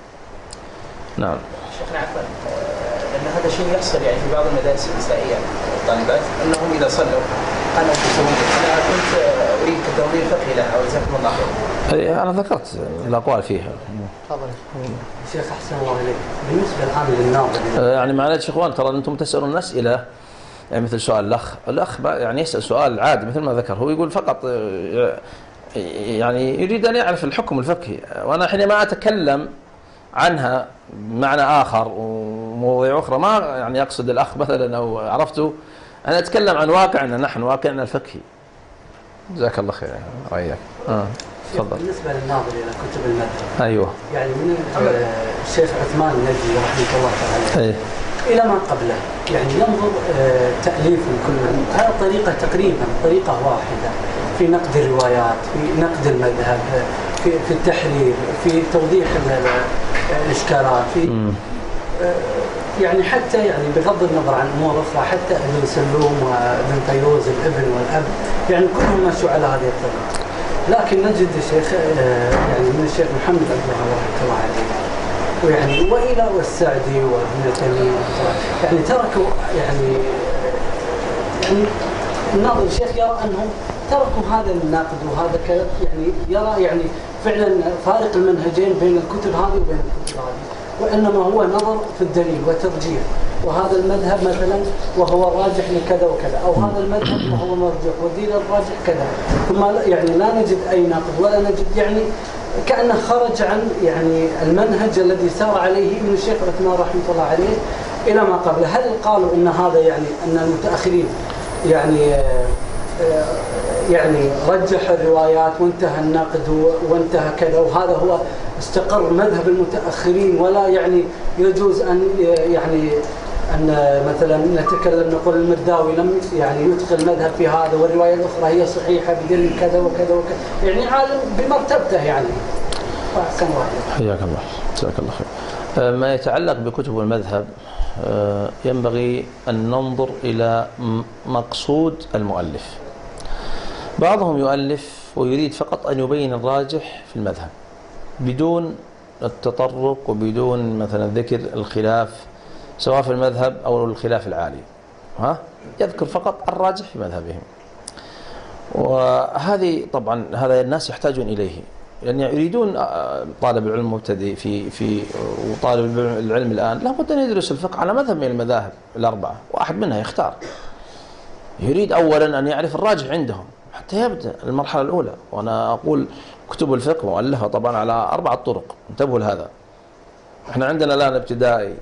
نعم شيخنا عفوا، لأن هذا شيء يحصل يعني في بعض المدارس النسائية الطالبات أنهم إذا صلوا قالوا يسوون. أنا كنت أريد تدوير فقهي لها أو جزاكم الله خير. أنا ذكرت الأقوال فيها. تفضل شيخ أحسن الله إليك. بالنسبة الآن للناظر يعني معلش يا إخوان، ترى أنتم تسألون أسئلة يعني مثل سؤال الأخ، الأخ يعني يسأل سؤال عادي مثل ما ذكر، هو يقول فقط يعني يريد أن يعرف الحكم الفقهي، وأنا حينما أتكلم عنها بمعنى آخر ومواضيع أخرى ما يعني أقصد الأخ مثلا أو عرفته، أنا أتكلم عن واقعنا نحن، واقعنا الفقهي. جزاك الله خير. رأيك. آه. تفضل. بالنسبة للناظر إلى كتب المذهب، أيوه، يعني من الشيخ عثمان النجدي رحمه الله تعالى أيه. إلى ما قبله، يعني ينظر تأليف كل هذه طريقة تقريبا طريقة واحدة في نقد الروايات، في نقد المذهب، في في التحرير، في توضيح الإشكالات، في يعني حتى يعني بغض النظر عن أمور أخرى، حتى ابن سلوم وابن فيروز الابن والأب يعني كلهم مشوا على هذه الطريقة. لكن نجد الشيخ يعني من الشيخ محمد عبد الوهاب رحمه الله عليه ويعني وإلى والسعدي وابن تيمية يعني تركوا يعني يعني الناظر الشيخ يرى أنهم تركوا هذا النقد وهذا كذا، يعني يرى يعني فعلا فارق المنهجين بين الكتب هذه وبين الكتب هذه، وإنما هو نظر في الدليل وترجيح، وهذا المذهب مثلا وهو راجح لكذا وكذا، أو هذا المذهب وهو مرجح والدين الراجح كذا، ثم يعني لا نجد أي نقد ولا نجد يعني كأنه خرج عن يعني المنهج الذي سار عليه ابن الشيخ عثمان رحمه الله عليه إلى ما قبله. هل قالوا إن هذا يعني أن المتأخرين يعني يعني رجح الروايات وانتهى النقد وانتهى كذا، وهذا هو استقر مذهب المتأخرين، ولا يعني يجوز أن يعني أن مثلا نتكلم نقول المرداوي لم يعني يدخل المذهب في هذا والرواية الأخرى هي صحيحة بدليل كذا وكذا وكذا، يعني عالم بمرتبته يعني. أحسن واحد. حياك الله، جزاك الله خير. ما يتعلق بكتب المذهب ينبغي أن ننظر إلى مقصود المؤلف. بعضهم يؤلف ويريد فقط أن يبين الراجح في المذهب بدون التطرق وبدون مثلا ذكر الخلاف سواء في المذهب أو الخلاف العالي، ها يذكر فقط الراجح في مذهبهم. وهذه طبعا هذا الناس يحتاجون إليه، لأن يعني يريدون طالب العلم مبتدئ في في وطالب العلم الآن لابد أن يدرس الفقه على مذهب من المذاهب الأربعة، واحد منها يختار. يريد أولا أن يعرف الراجح عندهم حتى يبدأ المرحلة الأولى. وأنا أقول كتب الفقه مؤلفة طبعا على أربعة طرق، انتبهوا لهذا. احنا عندنا الآن ابتدائي،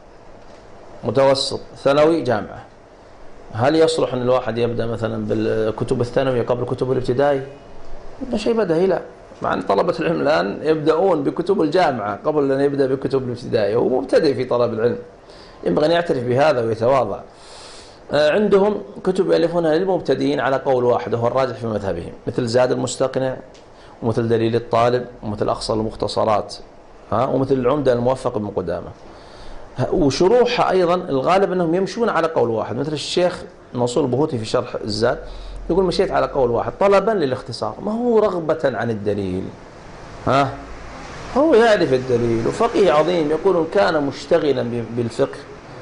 متوسط، ثانوي، جامعة. هل يصلح أن الواحد يبدأ مثلا بالكتب الثانوية قبل كتب الابتدائي؟ شيء بديهي، لا. مع أن طلبة العلم الآن يبدأون بكتب الجامعة قبل أن يبدأ بكتب الابتدائي، هو مبتدئ في طلب العلم، ينبغي أن يعترف بهذا ويتواضع. عندهم كتب يألفونها للمبتدئين على قول واحد وهو الراجح في مذهبهم، مثل زاد المستقنع، ومثل دليل الطالب، ومثل أقصى المختصرات، ها، ومثل العمدة الموفق ابن قدامة. وشروحها أيضا الغالب أنهم يمشون على قول واحد، مثل الشيخ منصور البهوتي في شرح الزاد يقول مشيت على قول واحد طلبا للاختصار، ما هو رغبة عن الدليل، ها، هو يعرف الدليل وفقيه عظيم، يقول كان مشتغلا بالفقه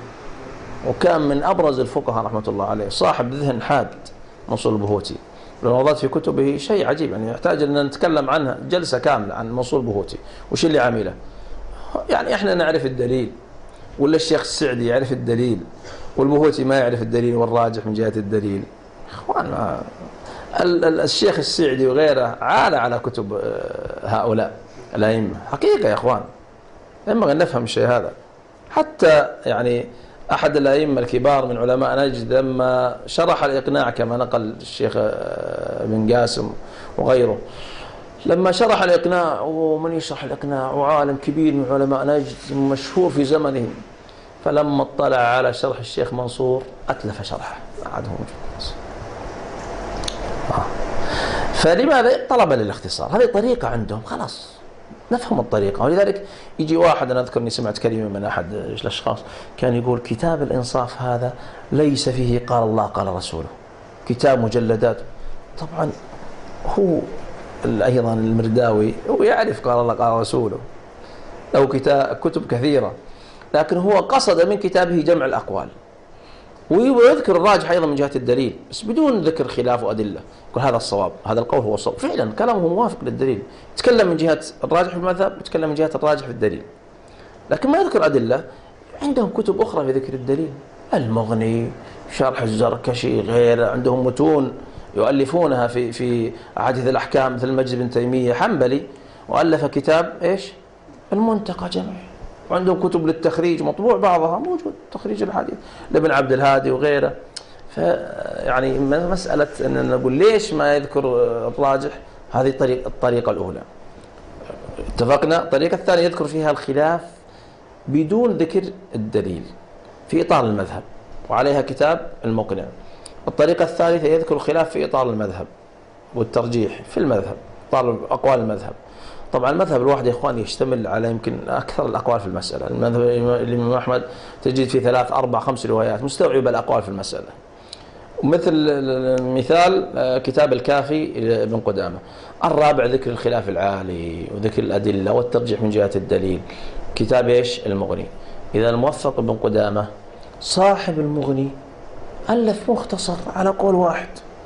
وكان من أبرز الفقهاء رحمة الله عليه، صاحب ذهن حاد منصور البهوتي. الموضوعات في كتبه شيء عجيب، يعني يحتاج أن نتكلم عنها جلسة كاملة عن منصور البهوتي وش اللي عمله. يعني احنا نعرف الدليل، ولا الشيخ السعدي يعرف الدليل، والبهوتي ما يعرف الدليل والراجح من جهة الدليل. اخوان، الشيخ السعدي وغيره عال على كتب هؤلاء الأئمة حقيقة يا اخوان، ينبغي أن نفهم الشيء هذا. حتى يعني أحد الأئمة الكبار من علماء نجد لما شرح الإقناع كما نقل الشيخ بن قاسم وغيره، لما شرح الإقناع، ومن يشرح الإقناع وعالم كبير من علماء نجد مشهور في زمنه، فلما اطلع على شرح الشيخ منصور أتلف شرحه، ما عاد هو موجود. آه. فلماذا؟ طلبا للاختصار، هذه طريقة عندهم، خلاص نفهم الطريقة. ولذلك يجي واحد، أنا أذكر أني سمعت كلمة من أحد الأشخاص كان يقول كتاب الإنصاف هذا ليس فيه قال الله قال رسوله، كتاب مجلدات. طبعا هو أيضا المرداوي هو يعرف قال الله قال رسوله، له كتاب كتب كثيرة، لكن هو قصد من كتابه جمع الأقوال ويذكر الراجح أيضا من جهة الدليل، بس بدون ذكر خلاف وأدلة. يقول هذا الصواب، هذا القول هو الصواب. فعلا كلامه موافق للدليل، يتكلم من جهة الراجح في المذهب، يتكلم من جهة الراجح في الدليل، لكن ما يذكر أدلة. عندهم كتب أخرى في ذكر الدليل، المغني، شرح الزركشي، غيره، عندهم متون يؤلفونها في في أحاديث الأحكام، مثل المجد بن تيمية حنبلي وألف كتاب إيش؟ المنتقى جمعي. وعندهم كتب للتخريج مطبوع بعضها موجود، تخريج الحديث لابن عبد الهادي وغيره. فيعني مسألة أن نقول ليش ما يذكر الراجح، هذه طريق الطريقة الأولى اتفقنا. الطريقة الثانية يذكر فيها الخلاف بدون ذكر الدليل في إطار المذهب، وعليها كتاب المقنع. الطريقة الثالثة يذكر الخلاف في إطار المذهب والترجيح في المذهب، إطار أقوال المذهب. طبعا المذهب الواحد يا إخواني يشتمل على يمكن أكثر الأقوال في المسألة. المذهب الإمام أحمد تجد في ثلاث أربع خمس روايات مستوعبة الأقوال في المسألة. ومثل مثال كتاب الكافي ابن قدامة. الرابع ذكر الخلاف العالي وذكر الأدلة والترجيح من جهة الدليل، كتاب إيش؟ المغني. إذا الموفق ابن قدامة صاحب المغني ألف مختصر على قول واحد،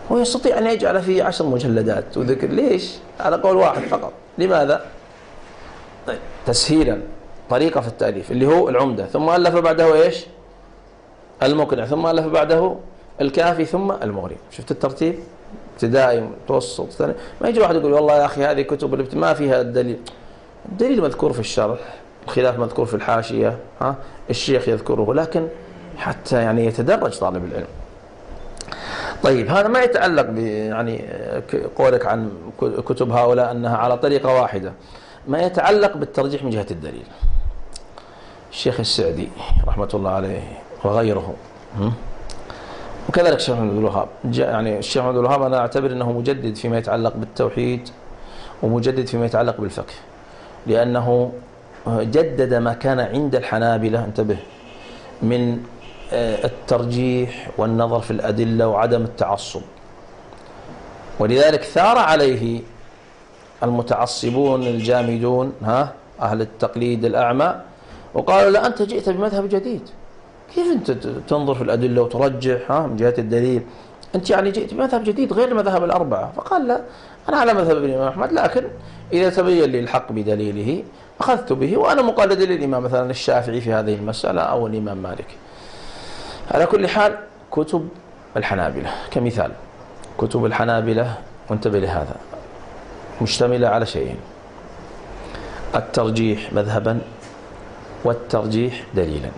ويستطيع أن يجعل فيه عشر مجلدات وذكر. ليش؟ على قول واحد فقط. لماذا؟ طيب تسهيلا طريقة في التأليف اللي هو العمدة، ثم ألف بعده إيش؟ المقنع، ثم ألف بعده الكافي، ثم المغني. شفت الترتيب؟ ابتدائي متوسط ثاني. ما يجي واحد يقول والله يا أخي هذه كتب ما فيها الدليل. الدليل مذكور في الشرح، الخلاف مذكور في الحاشية، ها الشيخ يذكره، لكن حتى يعني يتدرج طالب العلم. طيب هذا ما يتعلق ب يعني قولك عن كتب هؤلاء أنها على طريقة واحدة، ما يتعلق بالترجيح من جهة الدليل. الشيخ السعدي رحمة الله عليه وغيره، وكذلك الشيخ محمد عبد الوهاب. يعني الشيخ محمد عبد الوهاب أنا أعتبر أنه مجدد فيما يتعلق بالتوحيد ومجدد فيما يتعلق بالفقه، لأنه جدد ما كان عند الحنابلة، انتبه، من الترجيح والنظر في الأدلة وعدم التعصب. ولذلك ثار عليه المتعصبون الجامدون، ها أهل التقليد الأعمى، وقالوا لا أنت جئت بمذهب جديد، كيف أنت تنظر في الأدلة وترجح ها من جهة الدليل؟ أنت يعني جئت بمذهب جديد غير المذهب الأربعة. فقال لا، أنا على مذهب الإمام أحمد، لكن إذا تبين لي الحق بدليله أخذت به، وأنا مقلد للإمام مثلا الشافعي في هذه المسألة أو الإمام مالك. على كل حال كتب الحنابلة كمثال، كتب الحنابلة وانتبه لهذا مشتملة على شيئين: الترجيح مذهبا والترجيح دليلا.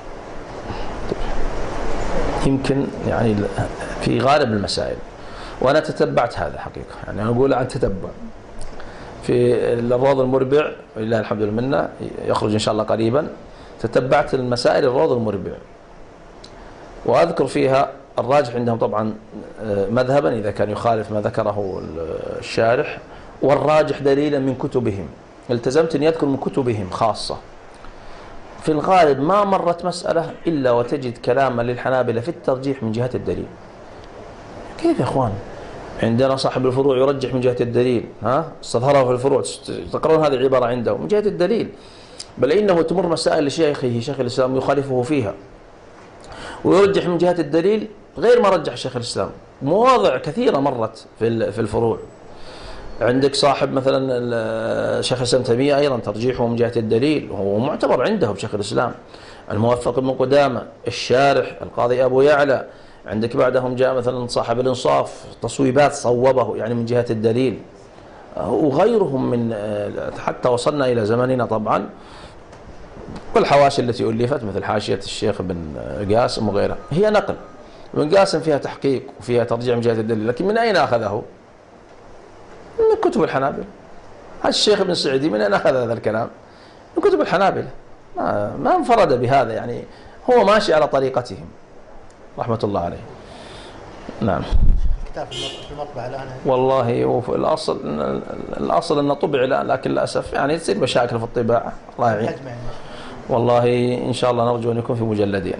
يمكن يعني في غالب المسائل، وأنا تتبعت هذا حقيقة، يعني أنا أقول عن تتبع في الروض المربع ولله الحمد والمنة، يخرج إن شاء الله قريبا. تتبعت المسائل الروض المربع، وأذكر فيها الراجح عندهم طبعا مذهبا إذا كان يخالف ما ذكره الشارح، والراجح دليلا من كتبهم. التزمت أن يذكر من كتبهم خاصة. في الغالب ما مرت مسألة إلا وتجد كلاما للحنابلة في الترجيح من جهة الدليل. كيف يا إخوان؟ عندنا صاحب الفروع يرجح من جهة الدليل، ها استظهره في الفروع، تقرون هذه العبارة عنده من جهة الدليل، بل إنه تمر مسائل لشيخه شيخ الإسلام يخالفه فيها ويرجح من جهة الدليل غير ما رجح شيخ الإسلام. مواضع كثيرة مرت في في الفروع. عندك صاحب مثلا شيخ الإسلام تيمية أيضا ترجيحه من جهة الدليل، وهو معتبر عنده بشيخ الإسلام. الموفق بن قدامة، الشارح القاضي أبو يعلى. عندك بعدهم جاء مثلا صاحب الإنصاف تصويبات صوبه يعني من جهة الدليل، وغيرهم من حتى وصلنا إلى زمننا طبعا. والحواشي التي ألفت مثل حاشية الشيخ بن قاسم وغيرها هي نقل. ابن قاسم فيها تحقيق وفيها ترجيع من جهة الدليل، لكن من أين أخذه؟ من كتب الحنابلة. الشيخ ابن سعدي من أين أخذ هذا الكلام؟ من كتب الحنابلة. ما, ما انفرد بهذا، يعني هو ماشي على طريقتهم رحمة الله عليه. نعم. كتاب في المطبعة الآن والله وفي الأصل الأصل أنه طبع الآن، لكن للأسف يعني تصير مشاكل في الطباعة، الله يعين. والله إن شاء الله نرجو أن يكون في مجلدين.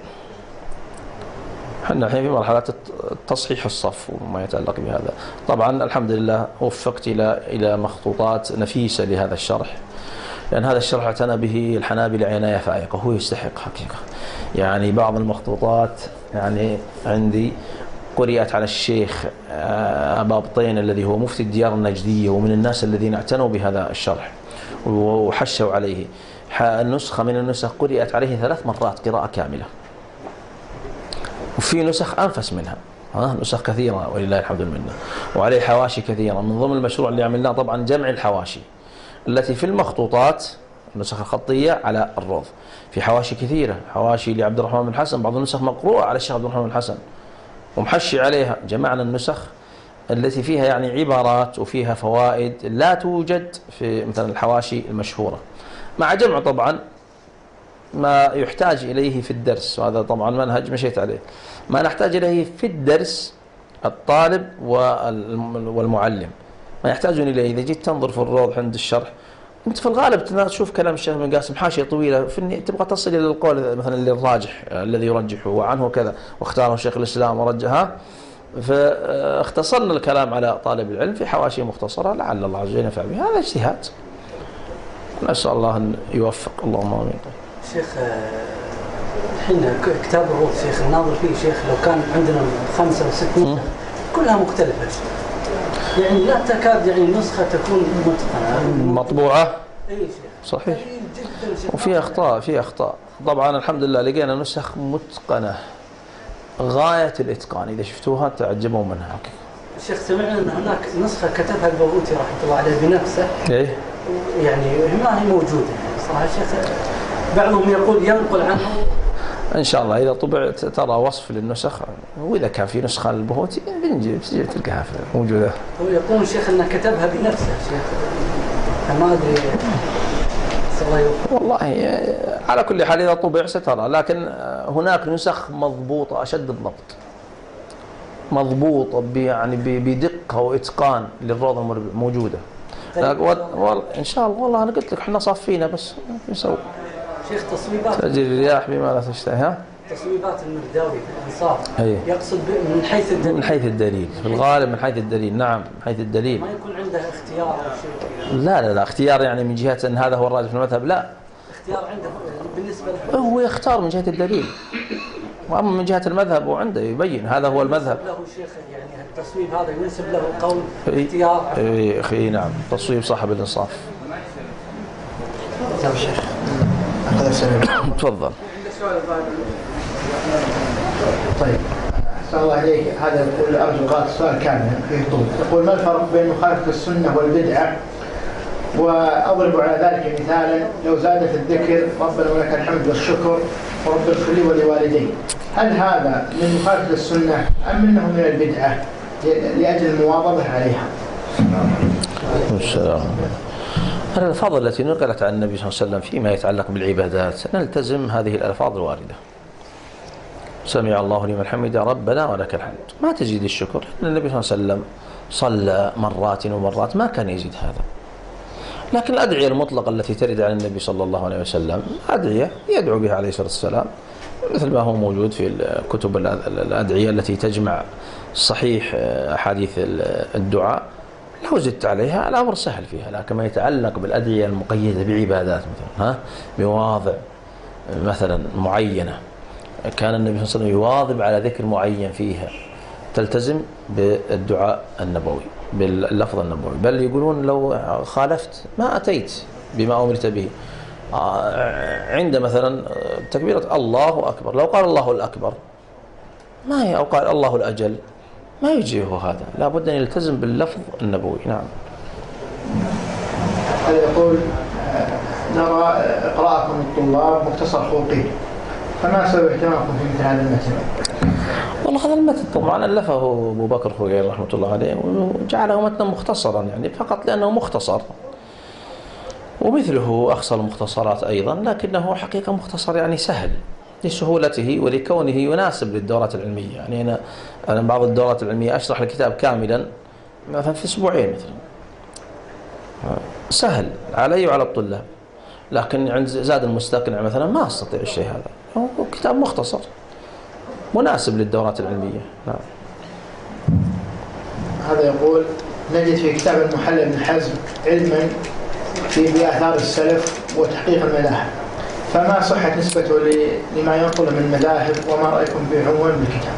احنا الحين في مرحلة تصحيح الصف وما يتعلق بهذا. طبعا الحمد لله وفقت إلى إلى مخطوطات نفيسة لهذا الشرح، لأن هذا الشرح اعتنى به الحنابلة عناية فائقة، وهو يستحق حقيقة. يعني بعض المخطوطات يعني عندي قرئت على الشيخ أبا بطين الذي هو مفتي الديار النجدية، ومن الناس الذين اعتنوا بهذا الشرح وحشوا عليه. النسخة من النسخ قرئت عليه ثلاث مرات قراءة كاملة، وفي نسخ أنفس منها، ها نسخ كثيرة ولله الحمد والمنة، وعليه حواشي كثيرة. من ضمن المشروع اللي عملناه طبعا جمع الحواشي التي في المخطوطات النسخ الخطية على الروض. في حواشي كثيرة، حواشي لعبد الرحمن بن حسن، بعض النسخ مقروءة على الشيخ عبد الرحمن بن حسن ومحشي عليها. جمعنا النسخ التي فيها يعني عبارات وفيها فوائد لا توجد في مثلا الحواشي المشهورة، مع جمع طبعا ما يحتاج إليه في الدرس، وهذا طبعا منهج مشيت عليه. ما نحتاج إليه في الدرس الطالب والمعلم ما يحتاجون إليه. إذا جيت تنظر في الروض عند الشرح، أنت في الغالب تشوف كلام الشيخ بن قاسم حاشية طويلة، في تبغى تصل إلى القول مثلا للراجح الذي يرجحه وعنه كذا واختاره شيخ الإسلام ورجحها. فاختصرنا الكلام على طالب العلم في حواشي مختصرة، لعل الله عز وجل ينفع بها. هذا اجتهاد، نسأل الله أن يوفق. اللهم آمين. شيخ الحين كتاب الروض شيخ الناظر فيه شيخ، لو كان عندنا خمسة أو ست نسخ كلها مختلفة، يعني لا تكاد يعني نسخة تكون متقنة مطبوعة. اي شيخ صحيح. جدا شيخ. وفي أخطاء في أخطاء طبعا. الحمد لله لقينا نسخ متقنة غاية الإتقان، إذا شفتوها تعجبوا منها. شيخ سمعنا أن هناك نسخة كتبها البغوثي رحمة الله عليه بنفسه، إيه يعني ما هي موجودة صراحة شيخ، بعضهم يقول ينقل عنه. إن شاء الله إذا طبعت ترى وصف للنسخ، وإذا كان في نسخة للبهوتي بنجيب تجي تلقاها موجودة. هو يقول شيخ أنه كتبها بنفسه شيخ، ما أدري والله على كل حال إذا طبع سترى، لكن هناك نسخ مضبوطة أشد الضبط، مضبوطة يعني بدقة وإتقان للروضة المربع موجودة. والله إن شاء الله والله أنا قلت لك إحنا صافينا بس نسوي. شيخ تصويبات تجري الرياح بما لا تشتهي. ها؟ تصويبات المرداوي في الأنصار أيه. يقصد من حيث الدليل. من حيث الدليل في الغالب من حيث الدليل. نعم من حيث الدليل. ما يكون عنده اختيار أو شيء. لا لا لا اختيار يعني من جهة أن هذا هو الراجح في المذهب، لا. اختيار عنده بالنسبة له. هو يختار من جهة الدليل، وأما من جهة المذهب وعنده يبين هذا هو المذهب. له شيخ يعني التصويب هذا ينسب له قول اختيار. اي اخي نعم تصويب صاحب الانصاف. تفضل شيخ. هذا السلام. تفضل. طيب أحسن الله عليك. هذا يقول أرجو قراءة السؤال كامل فيه طول. يقول ما الفرق بين مخالفة السنة والبدعة؟ وأضرب على ذلك مثالا لو زاد في الذكر ربنا ولك الحمد والشكر ورب اغفر لي ولوالدي، هل هذا من مخالفة السنة أم منه من البدعة لأجل المواظبة عليها؟ السلام. الألفاظ التي نقلت عن النبي صلى الله عليه وسلم فيما يتعلق بالعبادات نلتزم هذه الألفاظ الواردة. سمع الله لمن حمده ربنا ولك الحمد، ما تزيد الشكر، لأن النبي صلى الله عليه وسلم صلى مرات ومرات ما كان يزيد هذا. لكن الأدعية المطلقة التي ترد عن النبي صلى الله عليه وسلم أدعية يدعو بها عليه الصلاة والسلام، مثل ما هو موجود في كتب الأدعية التي تجمع صحيح أحاديث الدعاء. لو زدت عليها الأمر سهل فيها، لكن ما يتعلق بالأدعية المقيدة بعبادات مثلا ها بمواضع مثلا معينة كان النبي صلى الله عليه وسلم يواظب على ذكر معين فيها، تلتزم بالدعاء النبوي باللفظ النبوي. بل يقولون لو خالفت ما أتيت بما أمرت به. عند مثلا تكبيرة الله أكبر، لو قال الله الأكبر ما هي، أو قال الله الأجل ما يجيه هذا، لا بد أن يلتزم باللفظ النبوي. نعم. هذا يقول نرى إقراءكم الطلاب مختصر خوقي، فما سبب اهتمامكم في مثل هذا المتن؟ والله هذا المتن طبعا ألفه أبو بكر خوقي رحمة الله عليه وجعله متنا مختصرا، يعني فقط لأنه مختصر، ومثله أخصر المختصرات أيضا، لكنه حقيقة مختصر يعني سهل لسهولته ولكونه يناسب للدورات العلمية. يعني أنا أنا بعض الدورات العلمية أشرح الكتاب كاملا مثلا في أسبوعين مثلا، سهل علي وعلى الطلاب، لكن عند زاد المستقنع مثلا ما أستطيع الشيء هذا، هو كتاب مختصر مناسب للدورات العلمية. نعم. هذا يقول نجد في كتاب المحلى بن حزم علما في بآثار السلف وتحقيق المذاهب، فما صحة نسبته لما ينقل من المذاهب وما رأيكم في عنوان بالكتاب؟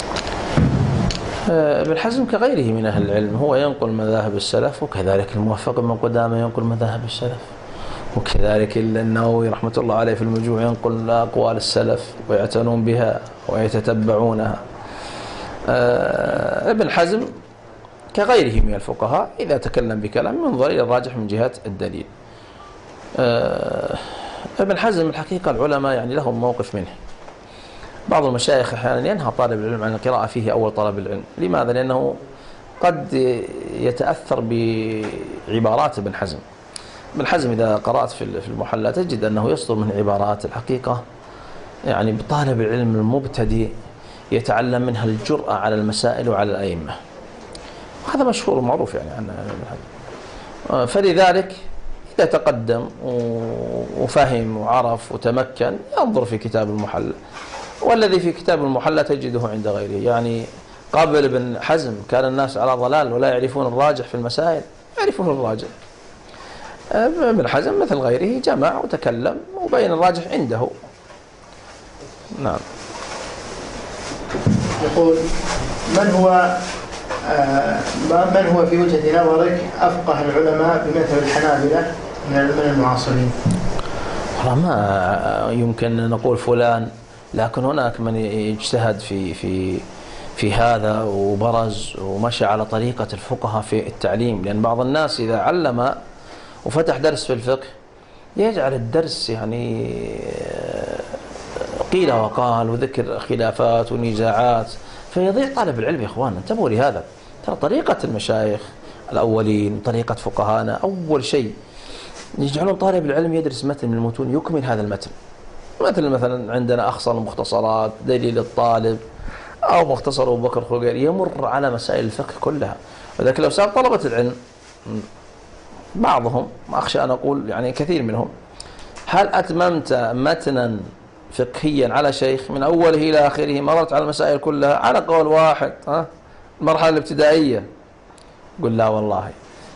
ابن حزم كغيره من أهل العلم هو ينقل مذاهب السلف، وكذلك الموفق من قدامه ينقل مذاهب السلف، وكذلك النووي رحمة الله عليه في المجموع ينقل أقوال السلف ويعتنون بها ويتتبعونها. ابن حزم كغيره من الفقهاء إذا تكلم بكلام ينظر إلى الراجح من جهة الدليل. ابن حزم الحقيقة العلماء يعني لهم موقف منه. بعض المشايخ أحيانا ينهى طالب العلم عن القراءة فيه أول طلب العلم. لماذا؟ لأنه قد يتأثر بعبارات ابن حزم. ابن حزم إذا قرأت في المحلى تجد أنه يصدر من عبارات الحقيقة يعني بطالب العلم المبتدئ يتعلم منها الجرأة على المسائل وعلى الأئمة، هذا مشهور ومعروف يعني عن ابن حزم. فلذلك إذا تقدم وفهم وعرف وتمكن ينظر في كتاب المحلى، والذي في كتاب المحلى تجده عند غيره. يعني قبل ابن حزم كان الناس على ضلال ولا يعرفون الراجح في المسائل، يعرفون الراجح. ابن حزم مثل غيره جمع وتكلم وبين الراجح عنده. نعم. يقول من هو من هو في وجهة نظرك أفقه العلماء بمذهب الحنابلة من المعاصرين؟ والله ما يمكن نقول فلان، لكن هناك من يجتهد في في في هذا وبرز ومشى على طريقة الفقهاء في التعليم. لأن بعض الناس إذا علم وفتح درس في الفقه يجعل الدرس يعني قيل وقال وذكر خلافات ونزاعات، فيضيع طالب العلم. يا إخوان انتبهوا لهذا، ترى طريقة المشايخ الأولين طريقة فقهانا أول شيء يجعلون طالب العلم يدرس متن من المتون يكمل هذا المتن. مثلا مثلا عندنا أخصر المختصرات، دليل الطالب، أو مختصر أبو بكر خلقير، يمر على مسائل الفقه كلها. ولكن لو سأل طلبة العلم بعضهم، أخشى أن أقول يعني كثير منهم، هل أتممت متنا فقهيا على شيخ من أوله إلى آخره، مررت على المسائل كلها على قول واحد، ها المرحلة الابتدائية؟ قل لا والله.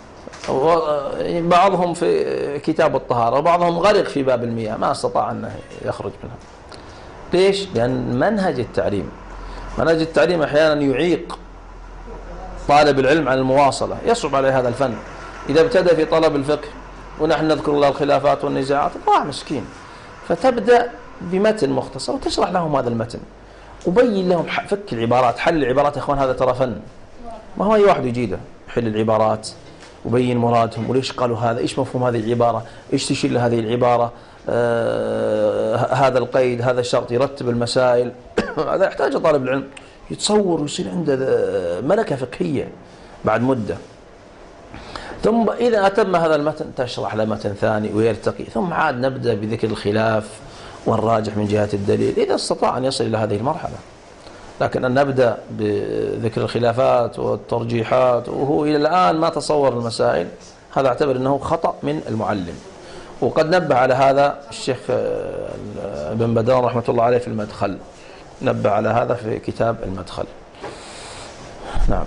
بعضهم في كتاب الطهارة وبعضهم غرق في باب المياه ما استطاع أن يخرج منها. ليش؟ لأن منهج التعليم منهج التعليم أحيانا يعيق طالب العلم عن المواصلة، يصعب عليه هذا الفن. إذا ابتدأ في طلب الفقه ونحن نذكر الله الخلافات والنزاعات ضاع مسكين. فتبدأ بمتن مختصر وتشرح لهم هذا المتن وبين لهم فك العبارات، حل العبارات. يا إخوان هذا ترى فن، ما هو أي واحد يجيده. حل العبارات وبين مرادهم وليش قالوا هذا، إيش مفهوم هذه العبارة، إيش تشير هذه العبارة، آه هذا القيد، هذا الشرط، يرتب المسائل. هذا يحتاج طالب العلم يتصور ويصير عنده ملكة فقهية بعد مدة. ثم إذا أتم هذا المتن تشرح له متن ثاني ويرتقي، ثم عاد نبدأ بذكر الخلاف والراجح من جهة الدليل إذا استطاع أن يصل إلى هذه المرحلة. لكن أن نبدأ بذكر الخلافات والترجيحات وهو إلى الآن ما تصور المسائل، هذا أعتبر أنه خطأ من المعلم. وقد نبه على هذا الشيخ ابن بدران رحمة الله عليه في المدخل، نبه على هذا في كتاب المدخل. نعم.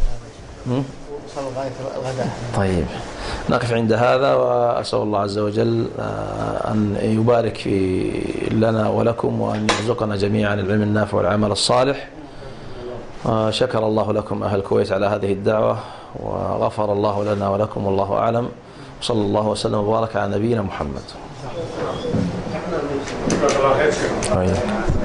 طيب نقف عند هذا، وأسأل الله عز وجل أن يبارك في لنا ولكم وأن يرزقنا جميعا العلم النافع والعمل الصالح. شكر الله لكم أهل الكويت على هذه الدعوة، وغفر الله لنا ولكم، والله أعلم. صلى الله وسلم وبارك على نبينا محمد.